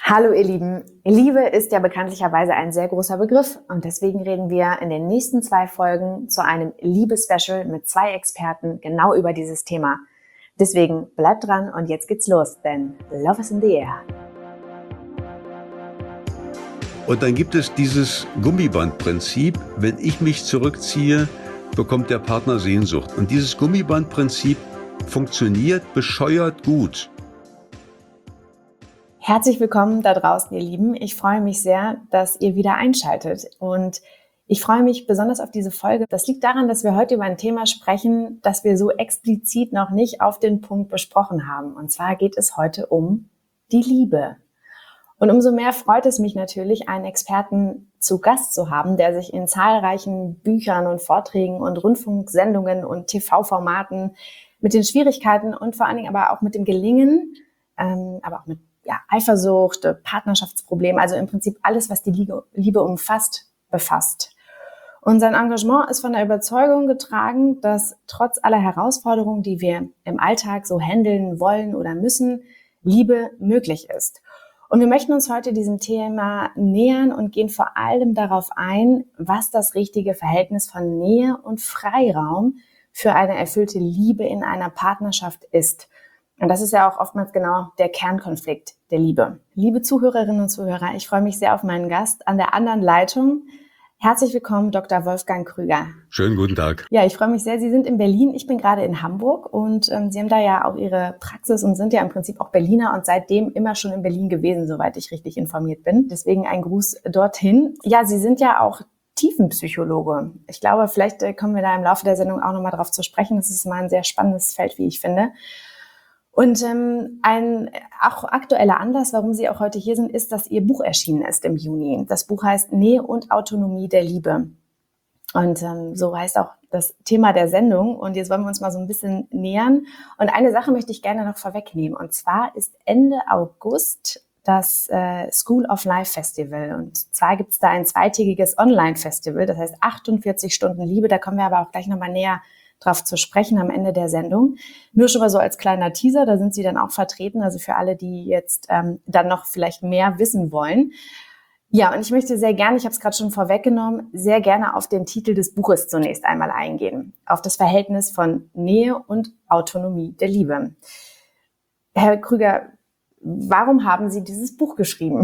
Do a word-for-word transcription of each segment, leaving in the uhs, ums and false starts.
Hallo ihr Lieben, Liebe ist ja bekanntlicherweise ein sehr großer Begriff und deswegen reden wir in den nächsten zwei Folgen zu einem Liebe-Special mit zwei Experten genau über dieses Thema. Deswegen bleibt dran und jetzt geht's los, denn Love is in the air. Und dann gibt es dieses Gummibandprinzip, wenn ich mich zurückziehe, bekommt der Partner Sehnsucht. Und dieses Gummibandprinzip funktioniert bescheuert gut. Herzlich willkommen da draußen, ihr Lieben. Ich freue mich sehr, dass ihr wieder einschaltet und ich freue mich besonders auf diese Folge. Das liegt daran, dass wir heute über ein Thema sprechen, das wir so explizit noch nicht auf den Punkt besprochen haben. Und zwar geht es heute um die Liebe. Und umso mehr freut es mich natürlich, einen Experten zu Gast zu haben, der sich in zahlreichen Büchern und Vorträgen und Rundfunksendungen und T V-Formaten mit den Schwierigkeiten und vor allen Dingen aber auch mit dem Gelingen, ähm, aber auch mit ja, Eifersucht, Partnerschaftsprobleme, also im Prinzip alles, was die Liebe umfasst, befasst. Und sein Engagement ist von der Überzeugung getragen, dass trotz aller Herausforderungen, die wir im Alltag so handeln wollen oder müssen, Liebe möglich ist. Und wir möchten uns heute diesem Thema nähern und gehen vor allem darauf ein, was das richtige Verhältnis von Nähe und Freiraum für eine erfüllte Liebe in einer Partnerschaft ist. Und das ist ja auch oftmals genau der Kernkonflikt der Liebe. Liebe Zuhörerinnen und Zuhörer, ich freue mich sehr auf meinen Gast an der anderen Leitung. Herzlich willkommen, Doktor Wolfgang Krüger. Schönen guten Tag. Ja, ich freue mich sehr. Sie sind in Berlin, ich bin gerade in Hamburg und ähm, Sie haben da ja auch Ihre Praxis und sind ja im Prinzip auch Berliner und seitdem immer schon in Berlin gewesen, soweit ich richtig informiert bin. Deswegen ein Gruß dorthin. Ja, Sie sind ja auch Tiefenpsychologe. Ich glaube, vielleicht äh, kommen wir da im Laufe der Sendung auch nochmal drauf zu sprechen. Das ist mal ein sehr spannendes Feld, wie ich finde. Und ähm, ein auch aktueller Anlass, warum Sie auch heute hier sind, ist, dass Ihr Buch erschienen ist im Juni. Das Buch heißt Nähe und Autonomie der Liebe. Und ähm, so heißt auch das Thema der Sendung. Und jetzt wollen wir uns mal so ein bisschen nähern. Und eine Sache möchte ich gerne noch vorwegnehmen. Und zwar ist Ende August das äh, School of Life Festival. Und zwar gibt es da ein zweitägiges Online-Festival, das heißt achtundvierzig Stunden Liebe. Da kommen wir aber auch gleich nochmal näher drauf zu sprechen am Ende der Sendung. Nur schon mal so als kleiner Teaser, da sind Sie dann auch vertreten, also für alle, die jetzt ähm, dann noch vielleicht mehr wissen wollen. Ja, und ich möchte sehr gerne, ich habe es gerade schon vorweggenommen, sehr gerne auf den Titel des Buches zunächst einmal eingehen, auf das Verhältnis von Nähe und Autonomie der Liebe. Herr Krüger, warum haben Sie dieses Buch geschrieben?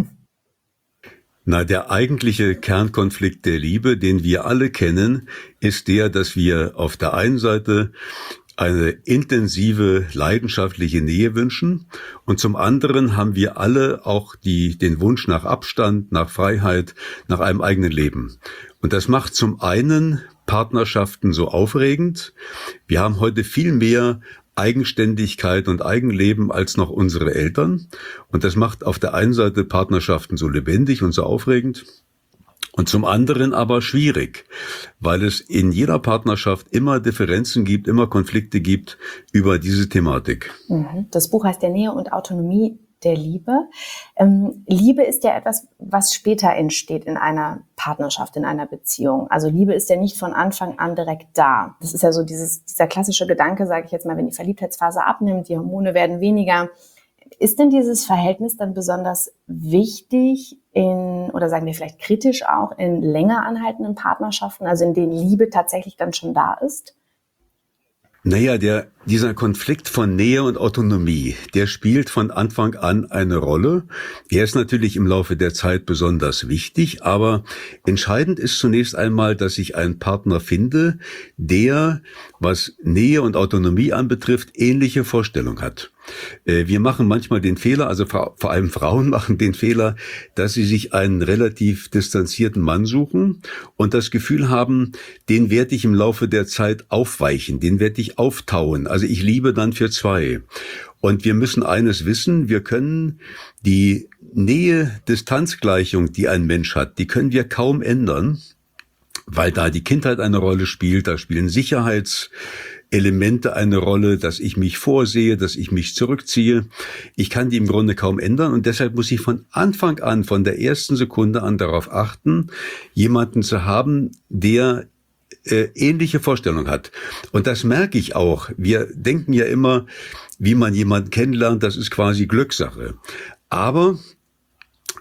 Na, der eigentliche Kernkonflikt der Liebe, den wir alle kennen, ist der, dass wir auf der einen Seite eine intensive, leidenschaftliche Nähe wünschen und zum anderen haben wir alle auch die, den Wunsch nach Abstand, nach Freiheit, nach einem eigenen Leben. Und das macht zum einen Partnerschaften so aufregend. Wir haben heute viel mehr Eigenständigkeit und Eigenleben als noch unsere Eltern. Und das macht auf der einen Seite Partnerschaften so lebendig und so aufregend und zum anderen aber schwierig, weil es in jeder Partnerschaft immer Differenzen gibt, immer Konflikte gibt über diese Thematik. Das Buch heißt ja Nähe und Autonomie der Liebe. Ähm, Liebe ist ja etwas, was später entsteht in einer Partnerschaft, in einer Beziehung. Also Liebe ist ja nicht von Anfang an direkt da. Das ist ja so dieses, dieser klassische Gedanke, sage ich jetzt mal, wenn die Verliebtheitsphase abnimmt, die Hormone werden weniger. Ist denn dieses Verhältnis dann besonders wichtig in, oder sagen wir vielleicht kritisch auch, in länger anhaltenden Partnerschaften, also in denen Liebe tatsächlich dann schon da ist? Naja, der, dieser Konflikt von Nähe und Autonomie, der spielt von Anfang an eine Rolle. Er ist natürlich im Laufe der Zeit besonders wichtig, aber entscheidend ist zunächst einmal, dass ich einen Partner finde, der, was Nähe und Autonomie anbetrifft, ähnliche Vorstellungen hat. Wir machen manchmal den Fehler, also vor allem Frauen machen den Fehler, dass sie sich einen relativ distanzierten Mann suchen und das Gefühl haben, den werde ich im Laufe der Zeit aufweichen, den werde ich auftauen. Also ich liebe dann für zwei. Und wir müssen eines wissen, wir können die Nähe-Distanz-Gleichung, die ein Mensch hat, die können wir kaum ändern, weil da die Kindheit eine Rolle spielt, da spielen Sicherheits Elemente eine Rolle, dass ich mich vorsehe, dass ich mich zurückziehe. Ich kann die im Grunde kaum ändern und deshalb muss ich von Anfang an, von der ersten Sekunde an darauf achten, jemanden zu haben, der äh, ähnliche Vorstellungen hat. Und das merke ich auch. Wir denken ja immer, wie man jemanden kennenlernt, das ist quasi Glückssache. Aber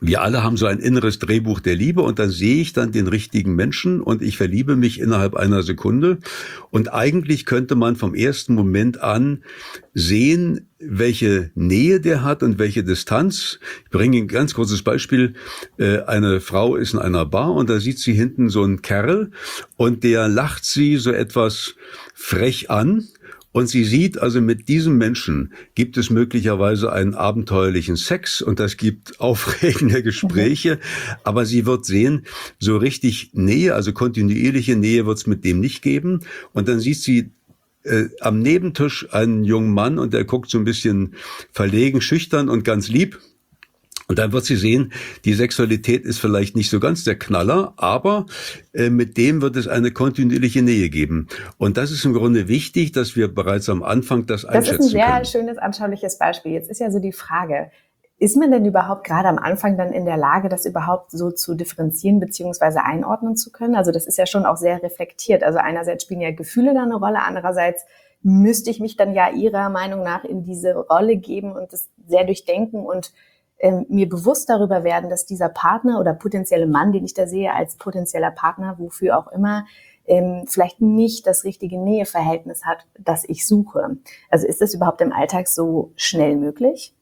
Wir alle haben so ein inneres Drehbuch der Liebe und dann sehe ich dann den richtigen Menschen und ich verliebe mich innerhalb einer Sekunde. Und eigentlich könnte man vom ersten Moment an sehen, welche Nähe der hat und welche Distanz. Ich bringe ein ganz kurzes Beispiel. Eine Frau ist in einer Bar und da sieht sie hinten so einen Kerl und der lacht sie so etwas frech an. Und sie sieht also, mit diesem Menschen gibt es möglicherweise einen abenteuerlichen Sex und das gibt aufregende Gespräche. Mhm. Aber sie wird sehen, so richtig Nähe, also kontinuierliche Nähe wird es mit dem nicht geben. Und dann sieht sie äh, am Nebentisch einen jungen Mann und der guckt so ein bisschen verlegen, schüchtern und ganz lieb. Und dann wird sie sehen, die Sexualität ist vielleicht nicht so ganz der Knaller, aber äh, mit dem wird es eine kontinuierliche Nähe geben. Und das ist im Grunde wichtig, dass wir bereits am Anfang das einschätzen können. Das ist ein sehr können. schönes, anschauliches Beispiel. Jetzt ist ja so die Frage, ist man denn überhaupt gerade am Anfang dann in der Lage, das überhaupt so zu differenzieren bzw. einordnen zu können? Also das ist ja schon auch sehr reflektiert. Also einerseits spielen ja Gefühle da eine Rolle, andererseits müsste ich mich dann ja Ihrer Meinung nach in diese Rolle geben und das sehr durchdenken und ähm, mir bewusst darüber werden, dass dieser Partner oder potenzielle Mann, den ich da sehe als potenzieller Partner, wofür auch immer, ähm, vielleicht nicht das richtige Näheverhältnis hat, das ich suche. Also ist das überhaupt im Alltag so schnell möglich?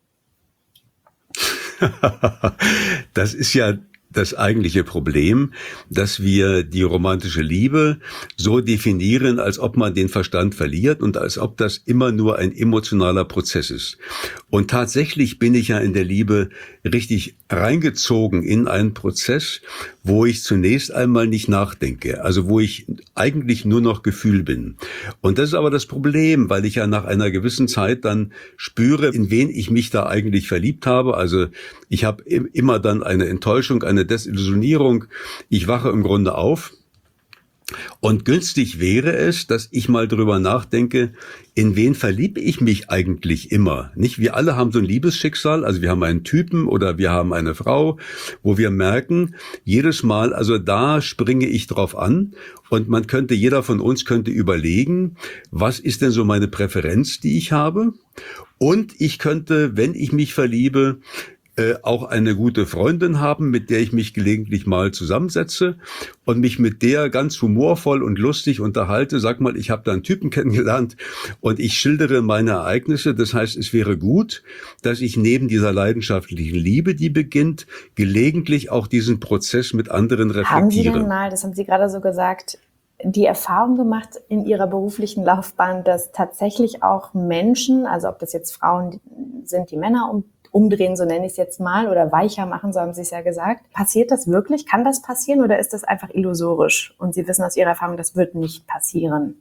Das ist ja das eigentliche Problem, dass wir die romantische Liebe so definieren, als ob man den Verstand verliert und als ob das immer nur ein emotionaler Prozess ist. Und tatsächlich bin ich ja in der Liebe richtig reingezogen in einen Prozess, wo ich zunächst einmal nicht nachdenke, also wo ich eigentlich nur noch Gefühl bin. Und das ist aber das Problem, weil ich ja nach einer gewissen Zeit dann spüre, in wen ich mich da eigentlich verliebt habe. Also ich habe immer dann eine Enttäuschung, eine Desillusionierung. Ich wache im Grunde auf. Und günstig wäre es, dass ich mal drüber nachdenke, in wen verliebe ich mich eigentlich immer? Nicht? Wir alle haben so ein Liebesschicksal, also wir haben einen Typen oder wir haben eine Frau, wo wir merken, jedes Mal, also da springe ich drauf an und man könnte, jeder von uns könnte überlegen, was ist denn so meine Präferenz, die ich habe? Und ich könnte, wenn ich mich verliebe, Äh, auch eine gute Freundin haben, mit der ich mich gelegentlich mal zusammensetze und mich mit der ganz humorvoll und lustig unterhalte. Sag mal, ich habe da einen Typen kennengelernt und ich schildere meine Ereignisse. Das heißt, es wäre gut, dass ich neben dieser leidenschaftlichen Liebe, die beginnt, gelegentlich auch diesen Prozess mit anderen reflektiere. Haben Sie denn mal, das haben Sie gerade so gesagt, die Erfahrung gemacht in Ihrer beruflichen Laufbahn, dass tatsächlich auch Menschen, also ob das jetzt Frauen sind, die Männer um umdrehen, so nenne ich es jetzt mal, oder weicher machen, so haben Sie es ja gesagt. Passiert das wirklich? Kann das passieren oder ist das einfach illusorisch? Und Sie wissen aus Ihrer Erfahrung, das wird nicht passieren.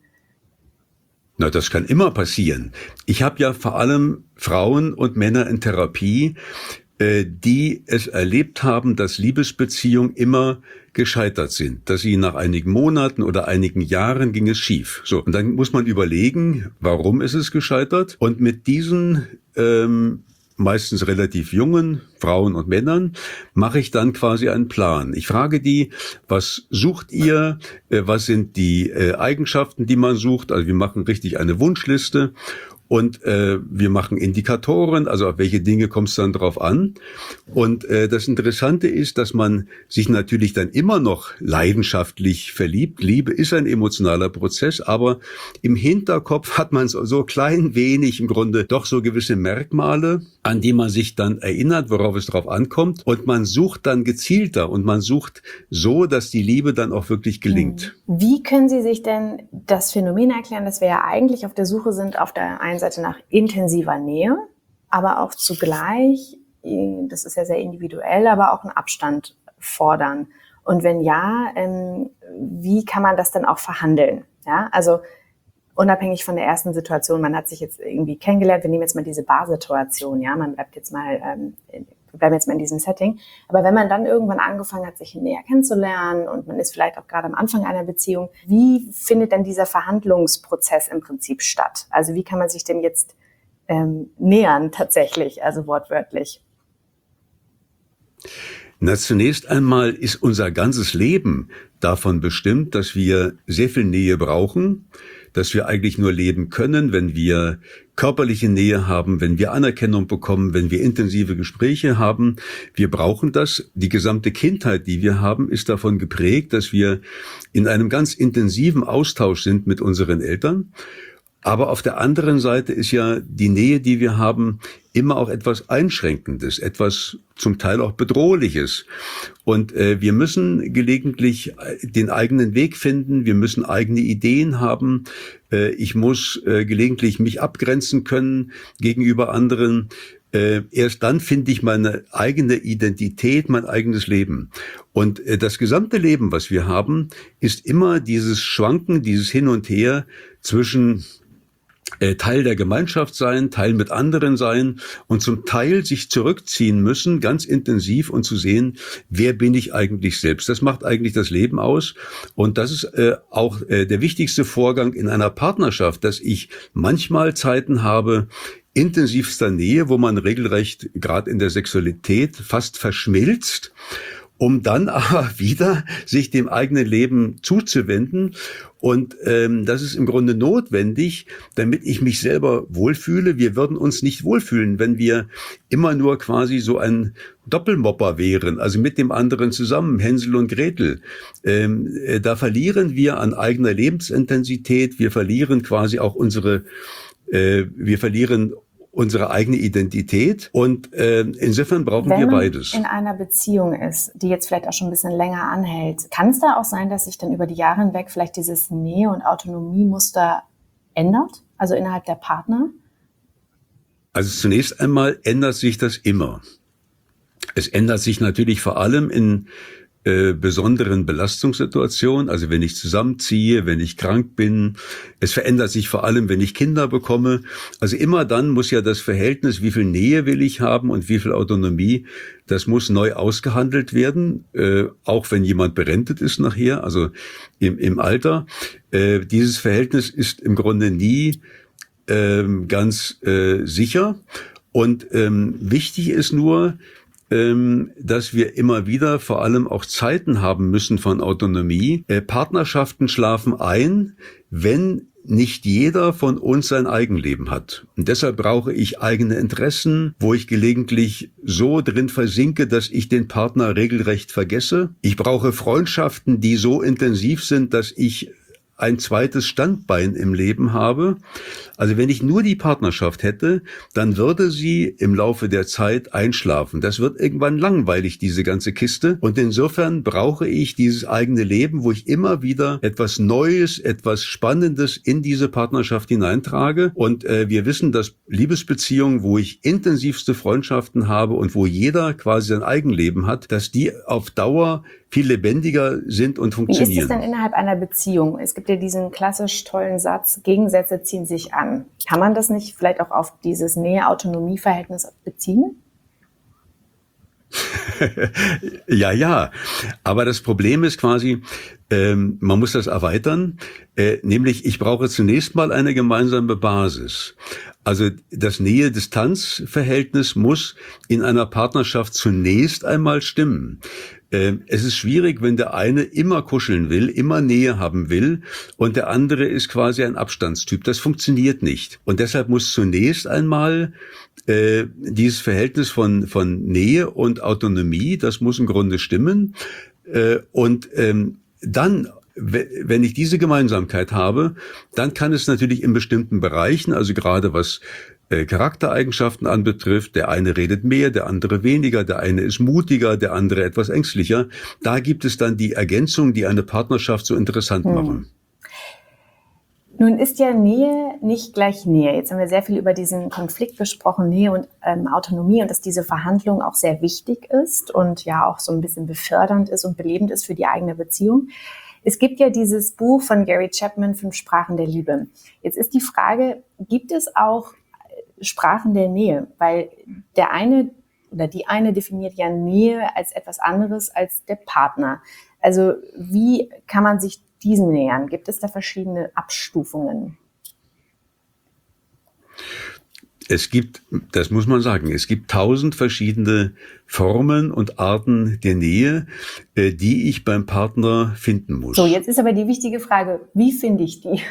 Na, das kann immer passieren. Ich habe ja vor allem Frauen und Männer in Therapie, äh, die es erlebt haben, dass Liebesbeziehungen immer gescheitert sind, dass sie nach einigen Monaten oder einigen Jahren ging es schief. So, und dann muss man überlegen, warum ist es gescheitert? Und mit diesen ähm, meistens relativ jungen Frauen und Männern, mache ich dann quasi einen Plan. Ich frage die, was sucht ihr, was sind die Eigenschaften, die man sucht, also wir machen richtig eine Wunschliste und äh, wir machen Indikatoren, also auf welche Dinge kommt es dann drauf an. Und äh, das Interessante ist, dass man sich natürlich dann immer noch leidenschaftlich verliebt. Liebe ist ein emotionaler Prozess, aber im Hinterkopf hat man so, so klein wenig im Grunde doch so gewisse Merkmale, an die man sich dann erinnert, worauf es drauf ankommt. Und man sucht dann gezielter und man sucht so, dass die Liebe dann auch wirklich gelingt. Wie können Sie sich denn das Phänomen erklären, dass wir ja eigentlich auf der Suche sind, auf der einen Seite nach intensiver Nähe, aber auch zugleich, das ist ja sehr individuell, aber auch einen Abstand fordern? Und wenn ja, ähm, wie kann man das dann auch verhandeln? Ja, also unabhängig von der ersten Situation, man hat sich jetzt irgendwie kennengelernt, wir nehmen jetzt mal diese Barsituation, ja, man bleibt jetzt mal, ähm, wir bleiben jetzt mal in diesem Setting, aber wenn man dann irgendwann angefangen hat, sich näher kennenzulernen und man ist vielleicht auch gerade am Anfang einer Beziehung, wie findet denn dieser Verhandlungsprozess im Prinzip statt? Also wie kann man sich denn jetzt ähm, nähern tatsächlich, also wortwörtlich? Na, zunächst einmal ist unser ganzes Leben davon bestimmt, dass wir sehr viel Nähe brauchen, dass wir eigentlich nur leben können, wenn wir körperliche Nähe haben, wenn wir Anerkennung bekommen, wenn wir intensive Gespräche haben. Wir brauchen das. Die gesamte Kindheit, die wir haben, ist davon geprägt, dass wir in einem ganz intensiven Austausch sind mit unseren Eltern. Aber auf der anderen Seite ist ja die Nähe, die wir haben, immer auch etwas Einschränkendes, etwas zum Teil auch Bedrohliches. Und äh, wir müssen gelegentlich den eigenen Weg finden, wir müssen eigene Ideen haben. Äh, ich muss äh, gelegentlich mich abgrenzen können gegenüber anderen. Äh, erst dann finde ich meine eigene Identität, mein eigenes Leben. Und äh, das gesamte Leben, was wir haben, ist immer dieses Schwanken, dieses Hin und Her zwischen Teil der Gemeinschaft sein, Teil mit anderen sein und zum Teil sich zurückziehen müssen, ganz intensiv und zu sehen, wer bin ich eigentlich selbst. Das macht eigentlich das Leben aus und das ist äh, auch äh, der wichtigste Vorgang in einer Partnerschaft, dass ich manchmal Zeiten habe, intensivster Nähe, wo man regelrecht gerade in der Sexualität fast verschmilzt, um dann aber wieder sich dem eigenen Leben zuzuwenden. Und ähm, das ist im Grunde notwendig, damit ich mich selber wohlfühle. Wir würden uns nicht wohlfühlen, wenn wir immer nur quasi so ein Doppelmopper wären, also mit dem anderen zusammen, Hänsel und Gretel. Ähm, äh, da verlieren wir an eigener Lebensintensität, wir verlieren quasi auch unsere, äh, wir verlieren unsere eigene Identität und äh, insofern brauchen Wenn wir man beides. in einer Beziehung ist, die jetzt vielleicht auch schon ein bisschen länger anhält, kann es da auch sein, dass sich dann über die Jahre hinweg vielleicht dieses Nähe- und Autonomiemuster ändert, also innerhalb der Partner? Also zunächst einmal ändert sich das immer. Es ändert sich natürlich vor allem in äh, besonderen Belastungssituationen, also wenn ich zusammenziehe, wenn ich krank bin. Es verändert sich vor allem, wenn ich Kinder bekomme. Also immer dann muss ja das Verhältnis, wie viel Nähe will ich haben und wie viel Autonomie, das muss neu ausgehandelt werden, äh, auch wenn jemand berentet ist nachher, also im, im Alter. Äh, dieses Verhältnis ist im Grunde nie ähm, ganz äh, sicher. Und ähm, wichtig ist nur, dass wir immer wieder vor allem auch Zeiten haben müssen von Autonomie. Partnerschaften schlafen ein, wenn nicht jeder von uns sein Eigenleben hat. Und deshalb brauche ich eigene Interessen, wo ich gelegentlich so drin versinke, dass ich den Partner regelrecht vergesse. Ich brauche Freundschaften, die so intensiv sind, dass ich ein zweites Standbein im Leben habe. Also wenn ich nur die Partnerschaft hätte, dann würde sie im Laufe der Zeit einschlafen. Das wird irgendwann langweilig, diese ganze Kiste. Und insofern brauche ich dieses eigene Leben, wo ich immer wieder etwas Neues, etwas Spannendes in diese Partnerschaft hineintrage. Und äh, wir wissen, dass Liebesbeziehungen, wo ich intensivste Freundschaften habe und wo jeder quasi sein Eigenleben hat, dass die auf Dauer viel lebendiger sind und funktionieren. Wie ist es denn innerhalb einer Beziehung? Es gibt ja diesen klassisch tollen Satz, Gegensätze ziehen sich an. Kann man das nicht vielleicht auch auf dieses Nähe-Autonomie-Verhältnis beziehen? Ja, ja. Aber das Problem ist quasi, ähm, man muss das erweitern, äh, nämlich ich brauche zunächst mal eine gemeinsame Basis. Also das Nähe-Distanz-Verhältnis muss in einer Partnerschaft zunächst einmal stimmen. Es ist schwierig, wenn der eine immer kuscheln will, immer Nähe haben will und der andere ist quasi ein Abstandstyp. Das funktioniert nicht. Und deshalb muss zunächst einmal äh, dieses Verhältnis von von Nähe und Autonomie, das muss im Grunde stimmen. Äh, und ähm, dann, wenn ich diese Gemeinsamkeit habe, dann kann es natürlich in bestimmten Bereichen, also gerade was Charaktereigenschaften anbetrifft, der eine redet mehr, der andere weniger, der eine ist mutiger, der andere etwas ängstlicher. Da gibt es dann die Ergänzung, die eine Partnerschaft so interessant hm. machen. Nun ist ja Nähe nicht gleich Nähe. Jetzt haben wir sehr viel über diesen Konflikt gesprochen, Nähe und ähm, Autonomie, und dass diese Verhandlung auch sehr wichtig ist und ja auch so ein bisschen befördernd ist und belebend ist für die eigene Beziehung. Es gibt ja dieses Buch von Gary Chapman, Fünf Sprachen der Liebe. Jetzt ist die Frage, gibt es auch Sprachen der Nähe, weil der eine oder die eine definiert ja Nähe als etwas anderes als der Partner. Also wie kann man sich diesen nähern? Gibt es da verschiedene Abstufungen? Es gibt, das muss man sagen, es gibt tausend verschiedene Formen und Arten der Nähe, äh, die ich beim Partner finden muss. So, jetzt ist aber die wichtige Frage, wie finde ich die?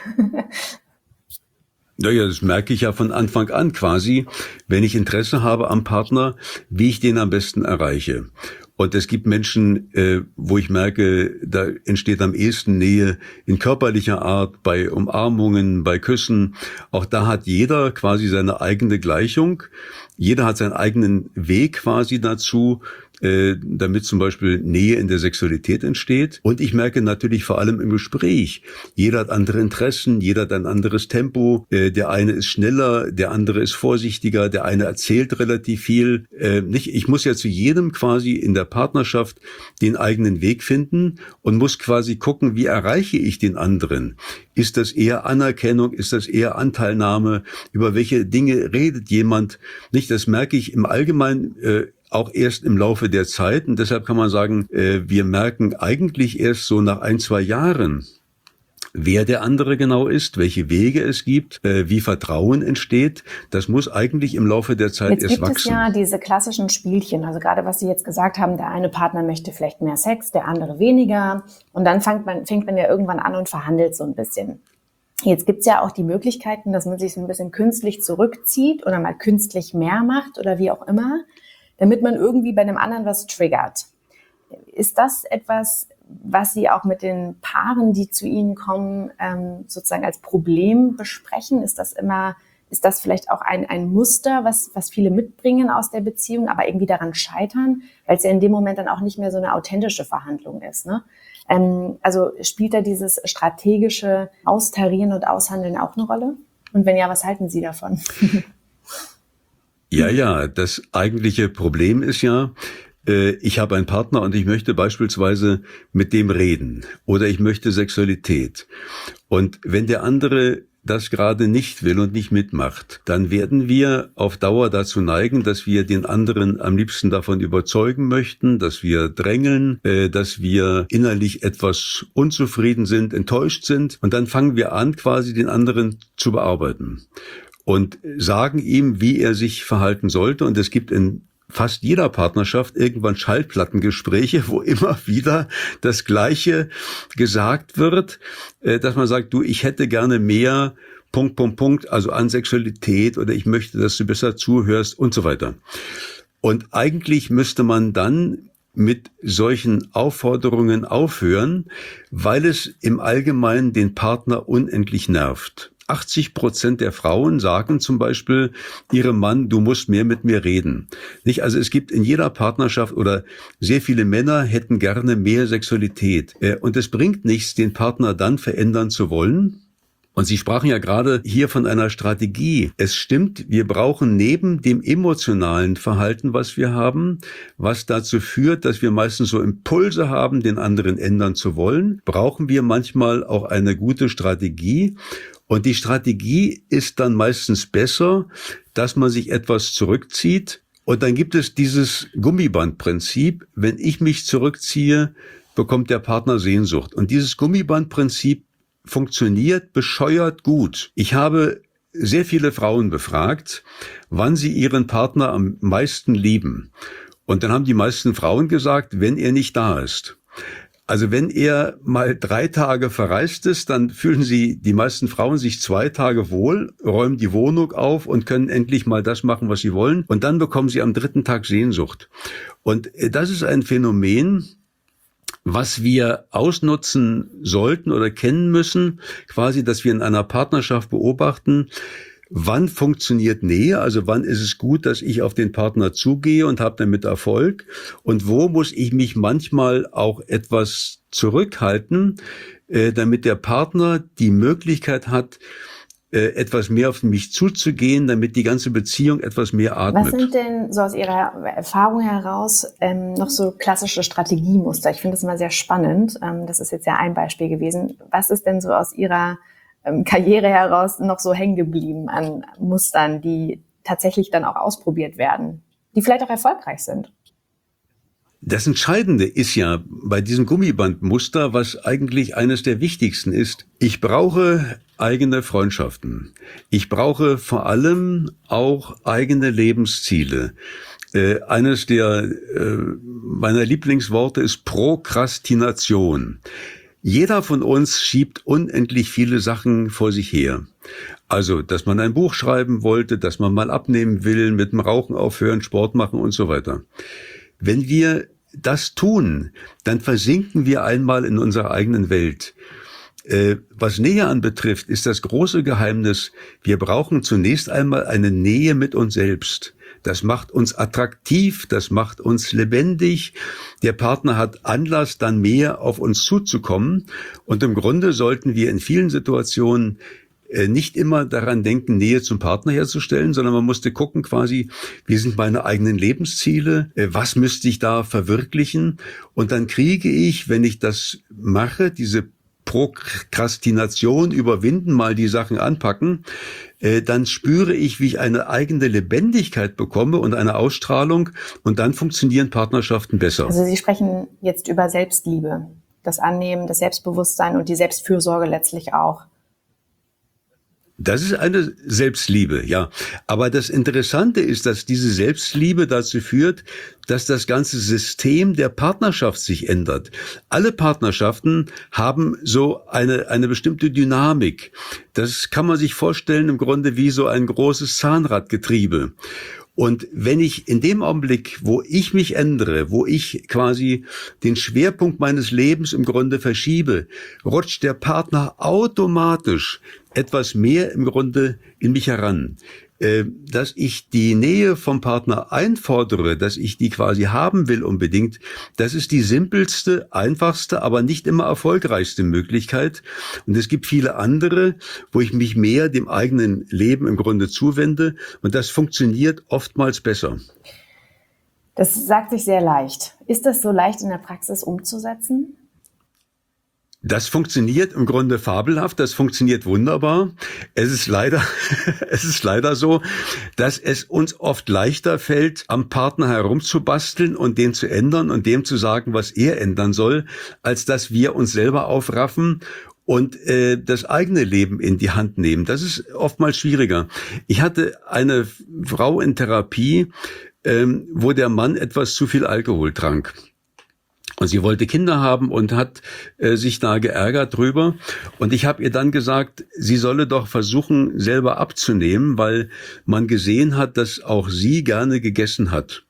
Naja, das merke ich ja von Anfang an quasi, wenn ich Interesse habe am Partner, wie ich den am besten erreiche. Und es gibt Menschen, äh, wo ich merke, da entsteht am ehesten Nähe in körperlicher Art, bei Umarmungen, bei Küssen. Auch da hat jeder quasi seine eigene Gleichung. Jeder hat seinen eigenen Weg quasi dazu, äh, damit zum Beispiel Nähe in der Sexualität entsteht. Und ich merke natürlich vor allem im Gespräch, jeder hat andere Interessen, jeder hat ein anderes Tempo. Äh, der eine ist schneller, der andere ist vorsichtiger, der eine erzählt relativ viel. Äh, nicht, ich muss ja zu jedem quasi in der Partnerschaft den eigenen Weg finden und muss quasi gucken, wie erreiche ich den anderen. Ist das eher Anerkennung? Ist das eher Anteilnahme? Über welche Dinge redet jemand? Nicht, das merke ich im Allgemeinen äh, auch erst im Laufe der Zeit. Und deshalb kann man sagen, äh, wir merken eigentlich erst so nach ein, zwei Jahren, wer der andere genau ist, welche Wege es gibt, äh, wie Vertrauen entsteht. Das muss eigentlich im Laufe der Zeit jetzt erst wachsen. Jetzt gibt es ja diese klassischen Spielchen, also gerade was Sie jetzt gesagt haben, der eine Partner möchte vielleicht mehr Sex, der andere weniger. Und dann fängt man, fängt man ja irgendwann an und verhandelt so ein bisschen. Jetzt gibt's ja auch die Möglichkeiten, dass man sich so ein bisschen künstlich zurückzieht oder mal künstlich mehr macht oder wie auch immer, damit man irgendwie bei einem anderen was triggert. Ist das etwas, was Sie auch mit den Paaren, die zu Ihnen kommen, ähm, sozusagen als Problem besprechen? Ist das immer, ist das vielleicht auch ein, ein Muster, was, was viele mitbringen aus der Beziehung, aber irgendwie daran scheitern, weil es ja in dem Moment dann auch nicht mehr so eine authentische Verhandlung ist, ne? Ähm, also spielt da dieses strategische Austarieren und Aushandeln auch eine Rolle? Und wenn ja, was halten Sie davon? Ja, ja, das eigentliche Problem ist ja, äh, ich habe einen Partner und ich möchte beispielsweise mit dem reden oder ich möchte Sexualität. Und wenn der andere das gerade nicht will und nicht mitmacht, dann werden wir auf Dauer dazu neigen, dass wir den anderen am liebsten davon überzeugen möchten, dass wir drängeln, äh, dass wir innerlich etwas unzufrieden sind, enttäuscht sind. Und dann fangen wir an, quasi den anderen zu bearbeiten und sagen ihm, wie er sich verhalten sollte. Und es gibt in fast jeder Partnerschaft irgendwann Schallplattengespräche, wo immer wieder das Gleiche gesagt wird, dass man sagt, du, ich hätte gerne mehr Punkt, Punkt, Punkt, also an Sexualität oder ich möchte, dass du besser zuhörst und so weiter. Und eigentlich müsste man dann mit solchen Aufforderungen aufhören, weil es im Allgemeinen den Partner unendlich nervt. achtzig Prozent der Frauen sagen zum Beispiel ihrem Mann, du musst mehr mit mir reden. Nicht? Also es gibt in jeder Partnerschaft oder sehr viele Männer hätten gerne mehr Sexualität. Und es bringt nichts, den Partner dann verändern zu wollen. Und Sie sprachen ja gerade hier von einer Strategie. Es stimmt, wir brauchen neben dem emotionalen Verhalten, was wir haben, was dazu führt, dass wir meistens so Impulse haben, den anderen ändern zu wollen, brauchen wir manchmal auch eine gute Strategie. Und die Strategie ist dann meistens besser, dass man sich etwas zurückzieht. Und dann gibt es dieses Gummibandprinzip. Wenn ich mich zurückziehe, bekommt der Partner Sehnsucht. Und dieses Gummibandprinzip funktioniert bescheuert gut. Ich habe sehr viele Frauen befragt, wann sie ihren Partner am meisten lieben. Und dann haben die meisten Frauen gesagt, wenn er nicht da ist. Also wenn er mal drei Tage verreist ist, dann fühlen sie, die meisten Frauen, sich zwei Tage wohl, räumen die Wohnung auf und können endlich mal das machen, was sie wollen. Und dann bekommen sie am dritten Tag Sehnsucht. Und das ist ein Phänomen, was wir ausnutzen sollten oder kennen müssen, quasi, dass wir in einer Partnerschaft beobachten, wann funktioniert Nähe, also wann ist es gut, dass ich auf den Partner zugehe und habe damit Erfolg und wo muss ich mich manchmal auch etwas zurückhalten, äh, damit der Partner die Möglichkeit hat, äh, etwas mehr auf mich zuzugehen, damit die ganze Beziehung etwas mehr atmet. Was sind denn so aus Ihrer Erfahrung heraus ähm, noch so klassische Strategiemuster? Ich finde das immer sehr spannend. Ähm, das ist jetzt ja ein Beispiel gewesen. Was ist denn so aus Ihrer Karriere heraus noch so hängen geblieben an Mustern, die tatsächlich dann auch ausprobiert werden, die vielleicht auch erfolgreich sind? Das Entscheidende ist ja bei diesem Gummibandmuster, was eigentlich eines der wichtigsten ist. Ich brauche eigene Freundschaften. Ich brauche vor allem auch eigene Lebensziele. Äh, eines der äh, meiner Lieblingsworte ist Prokrastination. Jeder von uns schiebt unendlich viele Sachen vor sich her. Also, dass man ein Buch schreiben wollte, dass man mal abnehmen will, mit dem Rauchen aufhören, Sport machen und so weiter. Wenn wir das tun, dann versinken wir einmal in unserer eigenen Welt. Äh, was Nähe anbetrifft, ist das große Geheimnis, wir brauchen zunächst einmal eine Nähe mit uns selbst. Das macht uns attraktiv, das macht uns lebendig. Der Partner hat Anlass, dann mehr auf uns zuzukommen. Und im Grunde sollten wir in vielen Situationen nicht immer daran denken, Nähe zum Partner herzustellen, sondern man musste gucken quasi, wie sind meine eigenen Lebensziele, was müsste ich da verwirklichen? Und dann kriege ich, wenn ich das mache, diese Prokrastination überwinden, mal die Sachen anpacken, äh, dann spüre ich, wie ich eine eigene Lebendigkeit bekomme und eine Ausstrahlung, und dann funktionieren Partnerschaften besser. Also Sie sprechen jetzt über Selbstliebe, das Annehmen, das Selbstbewusstsein und die Selbstfürsorge letztlich auch. Das ist eine Selbstliebe, ja. Aber das Interessante ist, dass diese Selbstliebe dazu führt, dass das ganze System der Partnerschaft sich ändert. Alle Partnerschaften haben so eine, eine bestimmte Dynamik. Das kann man sich vorstellen im Grunde wie so ein großes Zahnradgetriebe. Und wenn ich in dem Augenblick, wo ich mich ändere, wo ich quasi den Schwerpunkt meines Lebens im Grunde verschiebe, rutscht der Partner automatisch etwas mehr im Grunde in mich heran. Dass ich die Nähe vom Partner einfordere, dass ich die quasi haben will unbedingt, das ist die simpelste, einfachste, aber nicht immer erfolgreichste Möglichkeit. Und es gibt viele andere, wo ich mich mehr dem eigenen Leben im Grunde zuwende, und das funktioniert oftmals besser. Das sagt sich sehr leicht. Ist das so leicht in der Praxis umzusetzen? Das funktioniert im Grunde fabelhaft, das funktioniert wunderbar. Es ist leider, es ist leider so, dass es uns oft leichter fällt, am Partner herumzubasteln und den zu ändern und dem zu sagen, was er ändern soll, als dass wir uns selber aufraffen und äh, das eigene Leben in die Hand nehmen. Das ist oftmals schwieriger. Ich hatte eine Frau in Therapie, ähm, wo der Mann etwas zu viel Alkohol trank. Und sie wollte Kinder haben und hat äh, sich da geärgert drüber. Und ich habe ihr dann gesagt, sie solle doch versuchen, selber abzunehmen, weil man gesehen hat, dass auch sie gerne gegessen hat.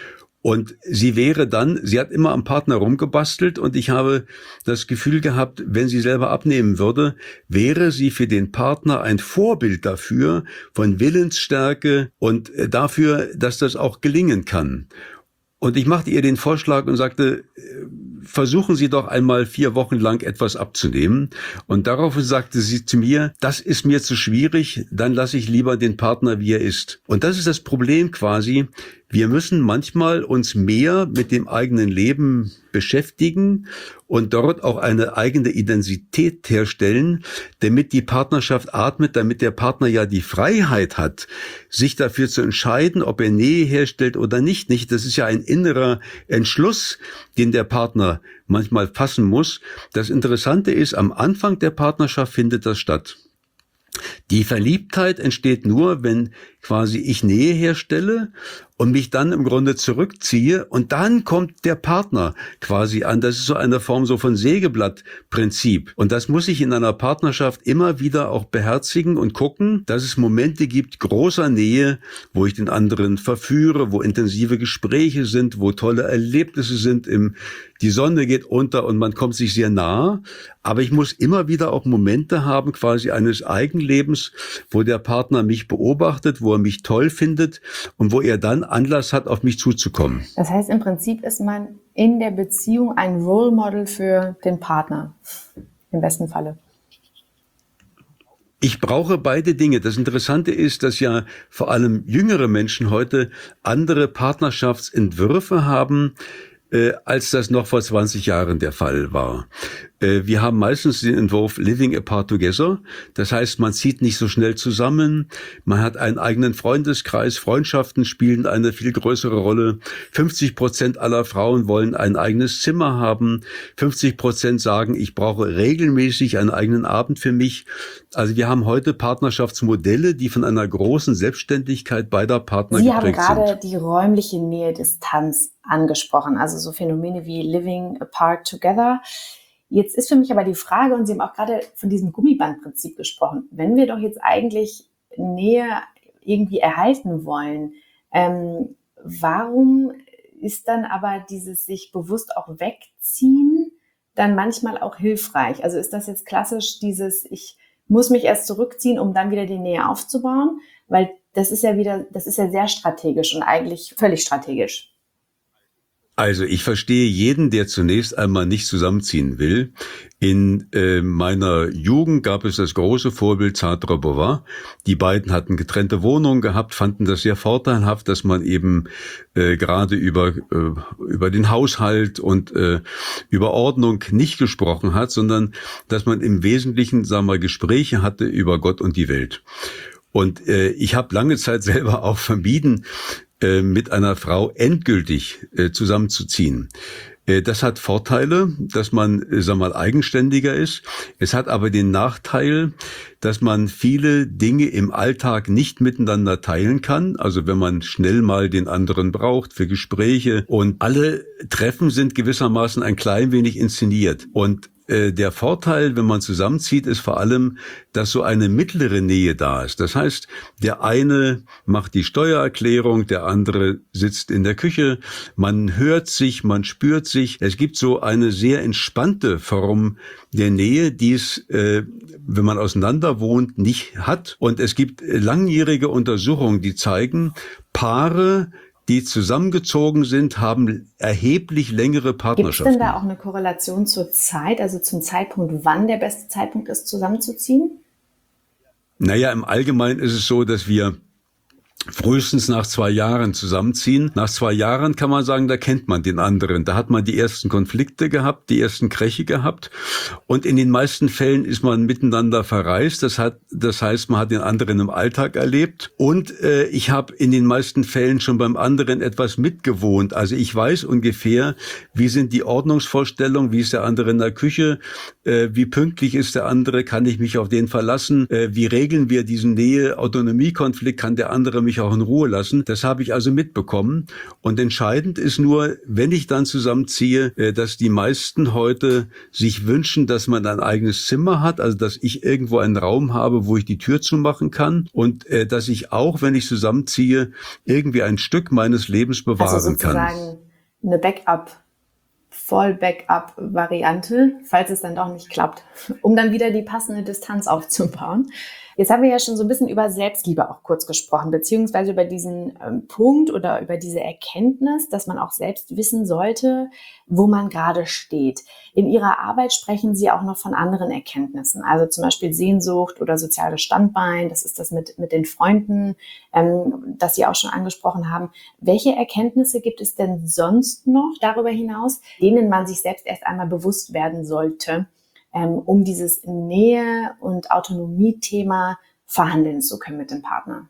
Und sie wäre dann, sie hat immer am Partner rumgebastelt, und ich habe das Gefühl gehabt, wenn sie selber abnehmen würde, wäre sie für den Partner ein Vorbild dafür, von Willensstärke und dafür, dass das auch gelingen kann. Und ich machte ihr den Vorschlag und sagte, versuchen Sie doch einmal vier Wochen lang etwas abzunehmen. Und daraufhin sagte sie zu mir, das ist mir zu schwierig, dann lasse ich lieber den Partner, wie er ist. Und das ist das Problem quasi. Wir müssen manchmal uns mehr mit dem eigenen Leben beschäftigen und dort auch eine eigene Identität herstellen, damit die Partnerschaft atmet, damit der Partner ja die Freiheit hat, sich dafür zu entscheiden, ob er Nähe herstellt oder nicht. Nicht, das ist ja ein innerer Entschluss, den der Partner manchmal fassen muss. Das Interessante ist, am Anfang der Partnerschaft findet das statt. Die Verliebtheit entsteht nur, wenn quasi ich Nähe herstelle und mich dann im Grunde zurückziehe, und dann kommt der Partner quasi an. Das ist so eine Form so von Sägeblattprinzip. Und das muss ich in einer Partnerschaft immer wieder auch beherzigen und gucken, dass es Momente gibt großer Nähe, wo ich den anderen verführe, wo intensive Gespräche sind, wo tolle Erlebnisse sind, im, die Sonne geht unter und man kommt sich sehr nah. Aber ich muss immer wieder auch Momente haben, quasi eines Eigenlebens, wo der Partner mich beobachtet, wo er mich toll findet und wo er dann Anlass hat, auf mich zuzukommen. Das heißt, im Prinzip ist man in der Beziehung ein Role Model für den Partner, im besten Falle. Ich brauche beide Dinge. Das Interessante ist, dass ja vor allem jüngere Menschen heute andere Partnerschaftsentwürfe haben, äh, als das noch vor zwanzig Jahren der Fall war. Äh, wir haben meistens den Entwurf Living Apart Together. Das heißt, man zieht nicht so schnell zusammen. Man hat einen eigenen Freundeskreis. Freundschaften spielen eine viel größere Rolle. fünfzig Prozent aller Frauen wollen ein eigenes Zimmer haben. fünfzig Prozent sagen, ich brauche regelmäßig einen eigenen Abend für mich. Also wir haben heute Partnerschaftsmodelle, die von einer großen Selbstständigkeit beider Partner Sie geprägt haben gerade sind. die räumliche Nähe-Distanz angesprochen, also so Phänomene wie Living Apart Together. Jetzt ist für mich aber die Frage, und Sie haben auch gerade von diesem Gummibandprinzip gesprochen, wenn wir doch jetzt eigentlich Nähe irgendwie erhalten wollen, ähm, warum ist dann aber dieses sich bewusst auch wegziehen dann manchmal auch hilfreich? Also ist das jetzt klassisch dieses, ich muss mich erst zurückziehen, um dann wieder die Nähe aufzubauen? Weil das ist ja wieder, das ist ja sehr strategisch und eigentlich völlig strategisch. Also ich verstehe jeden, der zunächst einmal nicht zusammenziehen will. In äh, meiner Jugend gab es das große Vorbild Sartre Beauvoir. Die beiden hatten getrennte Wohnungen gehabt, fanden das sehr vorteilhaft, dass man eben äh, gerade über äh, über den Haushalt und äh, über Ordnung nicht gesprochen hat, sondern dass man im Wesentlichen, sagen wir, Gespräche hatte über Gott und die Welt. Und äh, ich habe lange Zeit selber auch vermieden, äh, mit einer Frau endgültig äh, zusammenzuziehen. Äh, das hat Vorteile, dass man, äh, sag mal, eigenständiger ist. Es hat aber den Nachteil, dass man viele Dinge im Alltag nicht miteinander teilen kann. Also wenn man schnell mal den anderen braucht für Gespräche. Und alle Treffen sind gewissermaßen ein klein wenig inszeniert. Und der Vorteil, wenn man zusammenzieht, ist vor allem, dass so eine mittlere Nähe da ist. Das heißt, der eine macht die Steuererklärung, der andere sitzt in der Küche, man hört sich, man spürt sich. Es gibt so eine sehr entspannte Form der Nähe, die es, äh, wenn man auseinander wohnt, nicht hat. Und es gibt langjährige Untersuchungen, die zeigen, Paare, die zusammengezogen sind, haben erheblich längere Partnerschaften. Gibt es denn da auch eine Korrelation zur Zeit, also zum Zeitpunkt, wann der beste Zeitpunkt ist, zusammenzuziehen? Naja, im Allgemeinen ist es so, dass wir frühestens nach zwei Jahren zusammenziehen. Nach zwei Jahren kann man sagen, da kennt man den anderen. Da hat man die ersten Konflikte gehabt, die ersten Kräche gehabt. Und in den meisten Fällen ist man miteinander verreist. Das hat, das heißt, man hat den anderen im Alltag erlebt. Und äh, ich habe in den meisten Fällen schon beim anderen etwas mitgewohnt. Also ich weiß ungefähr, wie sind die Ordnungsvorstellungen, wie ist der andere in der Küche, äh, wie pünktlich ist der andere, kann ich mich auf den verlassen, äh, wie regeln wir diesen Nähe-Autonomie-Konflikt, kann der andere mich auch in Ruhe lassen. Das habe ich also mitbekommen. Und entscheidend ist nur, wenn ich dann zusammenziehe, dass die meisten heute sich wünschen, dass man ein eigenes Zimmer hat, also dass ich irgendwo einen Raum habe, wo ich die Tür zumachen kann und dass ich auch, wenn ich zusammenziehe, irgendwie ein Stück meines Lebens bewahren also sozusagen kann. Eine Backup, Voll-Backup-Variante, falls es dann doch nicht klappt, um dann wieder die passende Distanz aufzubauen. Jetzt haben wir ja schon so ein bisschen über Selbstliebe auch kurz gesprochen, beziehungsweise über diesen ähm, Punkt oder über diese Erkenntnis, dass man auch selbst wissen sollte, wo man gerade steht. In Ihrer Arbeit sprechen Sie auch noch von anderen Erkenntnissen, also zum Beispiel Sehnsucht oder soziales Standbein, das ist das mit, mit den Freunden, ähm, das Sie auch schon angesprochen haben. Welche Erkenntnisse gibt es denn sonst noch darüber hinaus, denen man sich selbst erst einmal bewusst werden sollte, um dieses Nähe- und Autonomie-Thema verhandeln zu können mit dem Partner?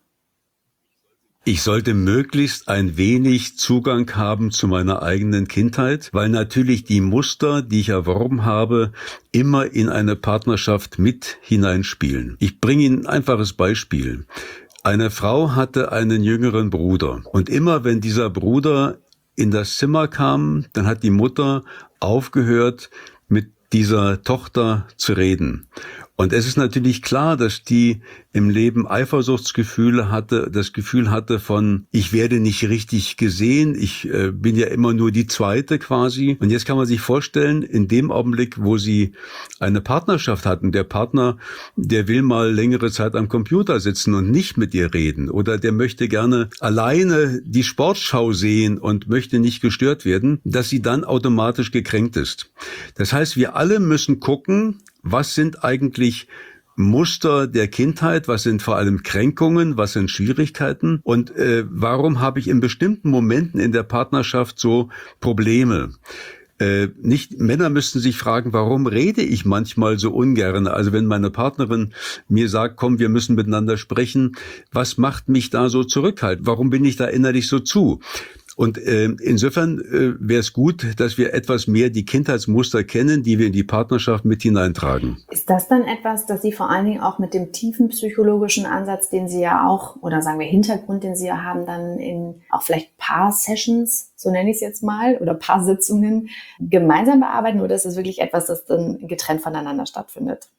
Ich sollte möglichst ein wenig Zugang haben zu meiner eigenen Kindheit, weil natürlich die Muster, die ich erworben habe, immer in eine Partnerschaft mit hineinspielen. Ich bringe Ihnen ein einfaches Beispiel. Eine Frau hatte einen jüngeren Bruder und immer wenn dieser Bruder in das Zimmer kam, dann hat die Mutter aufgehört, mit dieser Tochter zu reden. Und es ist natürlich klar, dass die im Leben Eifersuchtsgefühle hatte, das Gefühl hatte von, ich werde nicht richtig gesehen, ich äh, bin ja immer nur die Zweite quasi. Und jetzt kann man sich vorstellen, in dem Augenblick, wo sie eine Partnerschaft hatten, der Partner, der will mal längere Zeit am Computer sitzen und nicht mit ihr reden. Oder der möchte gerne alleine die Sportschau sehen und möchte nicht gestört werden, dass sie dann automatisch gekränkt ist. Das heißt, wir alle müssen gucken, was sind eigentlich Muster der Kindheit, was sind vor allem Kränkungen, was sind Schwierigkeiten und äh, warum habe ich in bestimmten Momenten in der Partnerschaft so Probleme? Äh, nicht, Männer müssten sich fragen, warum rede ich manchmal so ungern? Also wenn meine Partnerin mir sagt, komm, wir müssen miteinander sprechen, was macht mich da so zurückhaltend? Warum bin ich da innerlich so zu? Und äh, insofern äh, wäre es gut, dass wir etwas mehr die Kindheitsmuster kennen, die wir in die Partnerschaft mit hineintragen. Ist das dann etwas, das Sie vor allen Dingen auch mit dem tiefen psychologischen Ansatz, den Sie ja auch, oder sagen wir Hintergrund, den Sie ja haben, dann in auch vielleicht Paar-Sessions, so nenne ich es jetzt mal, oder Paar-Sitzungen gemeinsam bearbeiten, oder ist es wirklich etwas, das dann getrennt voneinander stattfindet?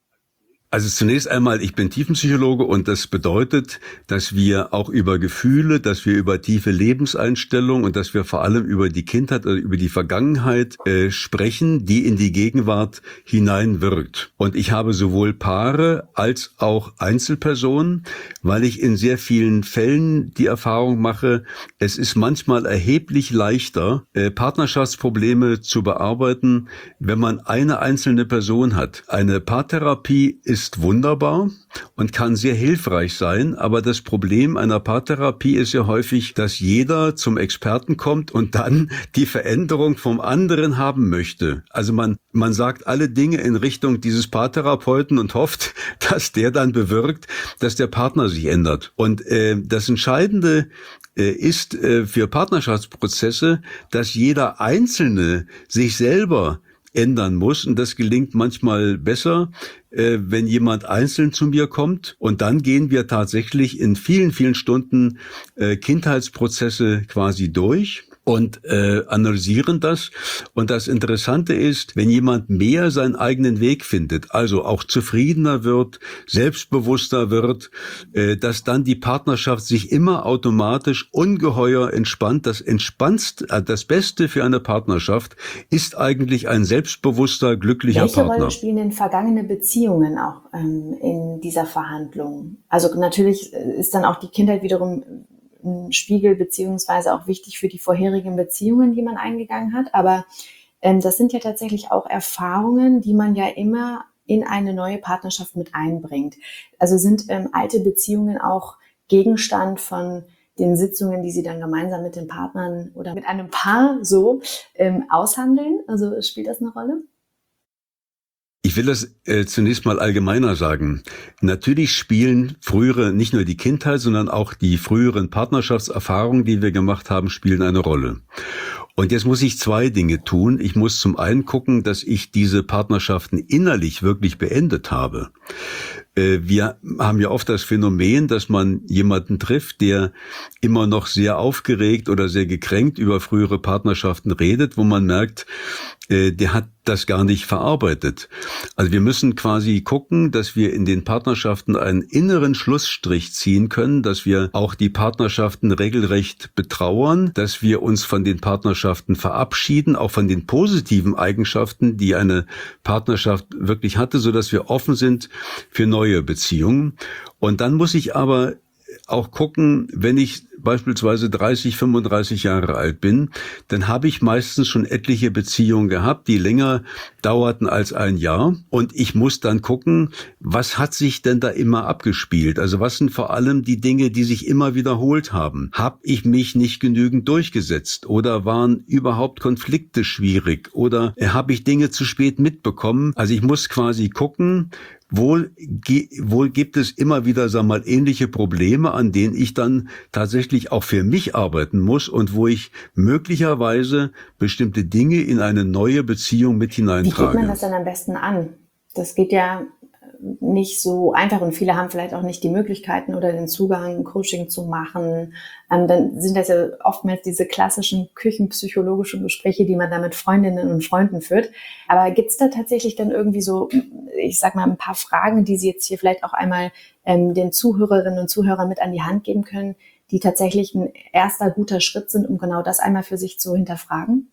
Also zunächst einmal, ich bin Tiefenpsychologe und das bedeutet, dass wir auch über Gefühle, dass wir über tiefe Lebenseinstellungen und dass wir vor allem über die Kindheit oder über die Vergangenheit äh, sprechen, die in die Gegenwart hineinwirkt. Und ich habe sowohl Paare als auch Einzelpersonen, weil ich in sehr vielen Fällen die Erfahrung mache, es ist manchmal erheblich leichter, äh, Partnerschaftsprobleme zu bearbeiten, wenn man eine einzelne Person hat. Eine Paartherapie ist ist wunderbar und kann sehr hilfreich sein, aber das Problem einer Paartherapie ist ja häufig, dass jeder zum Experten kommt und dann die Veränderung vom anderen haben möchte. Also man man sagt alle Dinge in Richtung dieses Paartherapeuten und hofft, dass der dann bewirkt, dass der Partner sich ändert. Und äh, das Entscheidende äh, ist äh, für Partnerschaftsprozesse, dass jeder Einzelne sich selber ändern muss. Und das gelingt manchmal besser, äh, wenn jemand einzeln zu mir kommt. Und dann gehen wir tatsächlich in vielen, vielen Stunden äh, Kindheitsprozesse quasi durch und äh, analysieren das. Und das Interessante ist, wenn jemand mehr seinen eigenen Weg findet, also auch zufriedener wird, selbstbewusster wird, äh, dass dann die Partnerschaft sich immer automatisch ungeheuer entspannt. Das entspannst, äh, das Beste für eine Partnerschaft ist eigentlich ein selbstbewusster, glücklicher Welche Partner. Welche Rolle spielen denn vergangene Beziehungen auch ähm, in dieser Verhandlung? Also natürlich ist dann auch die Kindheit wiederum ein Spiegel beziehungsweise auch wichtig für die vorherigen Beziehungen, die man eingegangen hat. Aber ähm, das sind ja tatsächlich auch Erfahrungen, die man ja immer in eine neue Partnerschaft mit einbringt. Also sind ähm, alte Beziehungen auch Gegenstand von den Sitzungen, die Sie dann gemeinsam mit den Partnern oder mit einem Paar so ähm, aushandeln? Also spielt das eine Rolle? Ich will das äh, zunächst mal allgemeiner sagen. Natürlich spielen frühere, nicht nur die Kindheit, sondern auch die früheren Partnerschaftserfahrungen, die wir gemacht haben, spielen eine Rolle. Und jetzt muss ich zwei Dinge tun. Ich muss zum einen gucken, dass ich diese Partnerschaften innerlich wirklich beendet habe. Wir haben ja oft das Phänomen, dass man jemanden trifft, der immer noch sehr aufgeregt oder sehr gekränkt über frühere Partnerschaften redet, wo man merkt, der hat das gar nicht verarbeitet. Also wir müssen quasi gucken, dass wir in den Partnerschaften einen inneren Schlussstrich ziehen können, dass wir auch die Partnerschaften regelrecht betrauern, dass wir uns von den Partnerschaften verabschieden, auch von den positiven Eigenschaften, die eine Partnerschaft wirklich hatte, so dass wir offen sind für neue Beziehungen. Und dann muss ich aber auch gucken, wenn ich beispielsweise dreißig, fünfunddreißig Jahre alt bin, dann habe ich meistens schon etliche Beziehungen gehabt, die länger dauerten als ein Jahr. Und ich muss dann gucken, was hat sich denn da immer abgespielt? Also was sind vor allem die Dinge, die sich immer wiederholt haben? Habe ich mich nicht genügend durchgesetzt? Oder waren überhaupt Konflikte schwierig? Oder habe ich Dinge zu spät mitbekommen? Also ich muss quasi gucken, Wohl, wohl gibt es immer wieder, sagen wir mal, ähnliche Probleme, an denen ich dann tatsächlich auch für mich arbeiten muss und wo ich möglicherweise bestimmte Dinge in eine neue Beziehung mit hineintrage. Wie geht man das dann am besten an? Das geht ja nicht so einfach und viele haben vielleicht auch nicht die Möglichkeiten oder den Zugang, Coaching zu machen. Ähm, dann sind das ja oftmals diese klassischen küchenpsychologischen Gespräche, die man da mit Freundinnen und Freunden führt. Aber gibt's da tatsächlich dann irgendwie so, ich sag mal, ein paar Fragen, die Sie jetzt hier vielleicht auch einmal ähm, den Zuhörerinnen und Zuhörern mit an die Hand geben können, die tatsächlich ein erster guter Schritt sind, um genau das einmal für sich zu hinterfragen?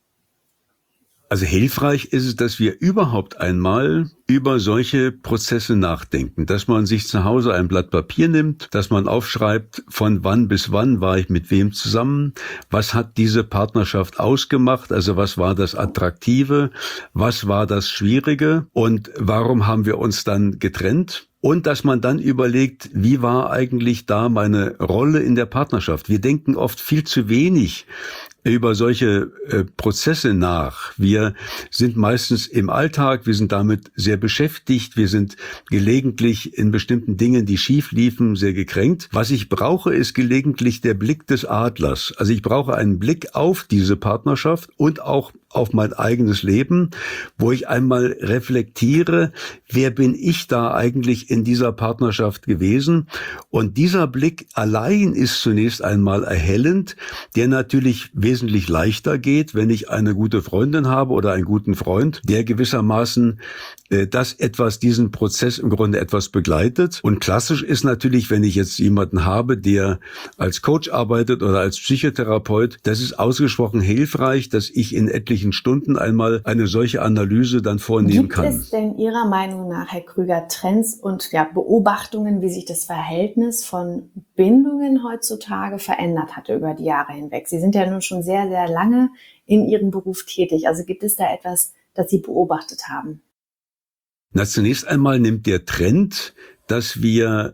Also hilfreich ist es, dass wir überhaupt einmal über solche Prozesse nachdenken, dass man sich zu Hause ein Blatt Papier nimmt, dass man aufschreibt, von wann bis wann war ich mit wem zusammen, was hat diese Partnerschaft ausgemacht, also was war das Attraktive, was war das Schwierige und warum haben wir uns dann getrennt? Und dass man dann überlegt, wie war eigentlich da meine Rolle in der Partnerschaft? Wir denken oft viel zu wenig über solche äh, Prozesse nach. Wir sind meistens im Alltag, wir sind damit sehr beschäftigt, wir sind gelegentlich in bestimmten Dingen, die schief liefen, sehr gekränkt. Was ich brauche, ist gelegentlich der Blick des Adlers. Also ich brauche einen Blick auf diese Partnerschaft und auch auf mein eigenes Leben, wo ich einmal reflektiere, wer bin ich da eigentlich in dieser Partnerschaft gewesen? Und dieser Blick allein ist zunächst einmal erhellend, der natürlich wesentlich leichter geht, wenn ich eine gute Freundin habe oder einen guten Freund, der gewissermaßen äh, das etwas, diesen Prozess im Grunde etwas begleitet. Und klassisch ist natürlich, wenn ich jetzt jemanden habe, der als Coach arbeitet oder als Psychotherapeut, das ist ausgesprochen hilfreich, dass ich in etlichen Stunden einmal eine solche Analyse dann vornehmen Gibt kann. Gibt es denn Ihrer Meinung nach, Herr Krüger, Trends und ja, Beobachtungen, wie sich das Verhältnis von Bindungen heutzutage verändert hatte über die Jahre hinweg? Sie sind ja nun schon sehr, sehr lange in Ihrem Beruf tätig. Also gibt es da etwas, das Sie beobachtet haben? Na, zunächst einmal nimmt der Trend, dass wir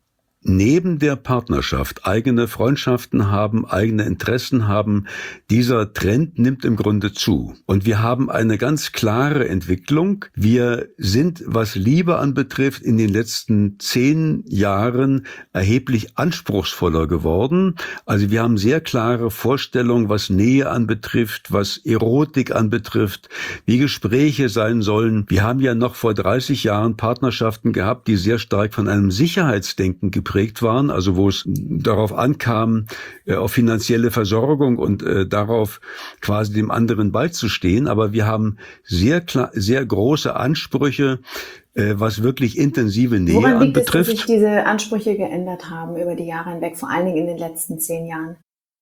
neben der Partnerschaft eigene Freundschaften haben, eigene Interessen haben, dieser Trend nimmt im Grunde zu. Und wir haben eine ganz klare Entwicklung. Wir sind, was Liebe anbetrifft, in den letzten zehn Jahren erheblich anspruchsvoller geworden. Also wir haben sehr klare Vorstellungen, was Nähe anbetrifft, was Erotik anbetrifft, wie Gespräche sein sollen. Wir haben ja noch vor dreißig Jahren Partnerschaften gehabt, die sehr stark von einem Sicherheitsdenken geprägt waren, also wo es darauf ankam, äh, auf finanzielle Versorgung und äh, darauf quasi dem anderen beizustehen. Aber wir haben sehr klar, sehr große Ansprüche, äh, was wirklich intensive Nähe Woran liegt anbetrifft. Es, dass sich diese Ansprüche geändert haben über die Jahre hinweg, vor allen Dingen in den letzten zehn Jahren?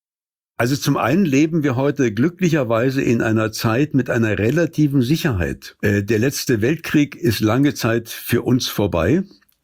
Also zum einen leben wir heute glücklicherweise in einer Zeit mit einer relativen Sicherheit. Äh, der letzte Weltkrieg ist lange Zeit für uns vorbei.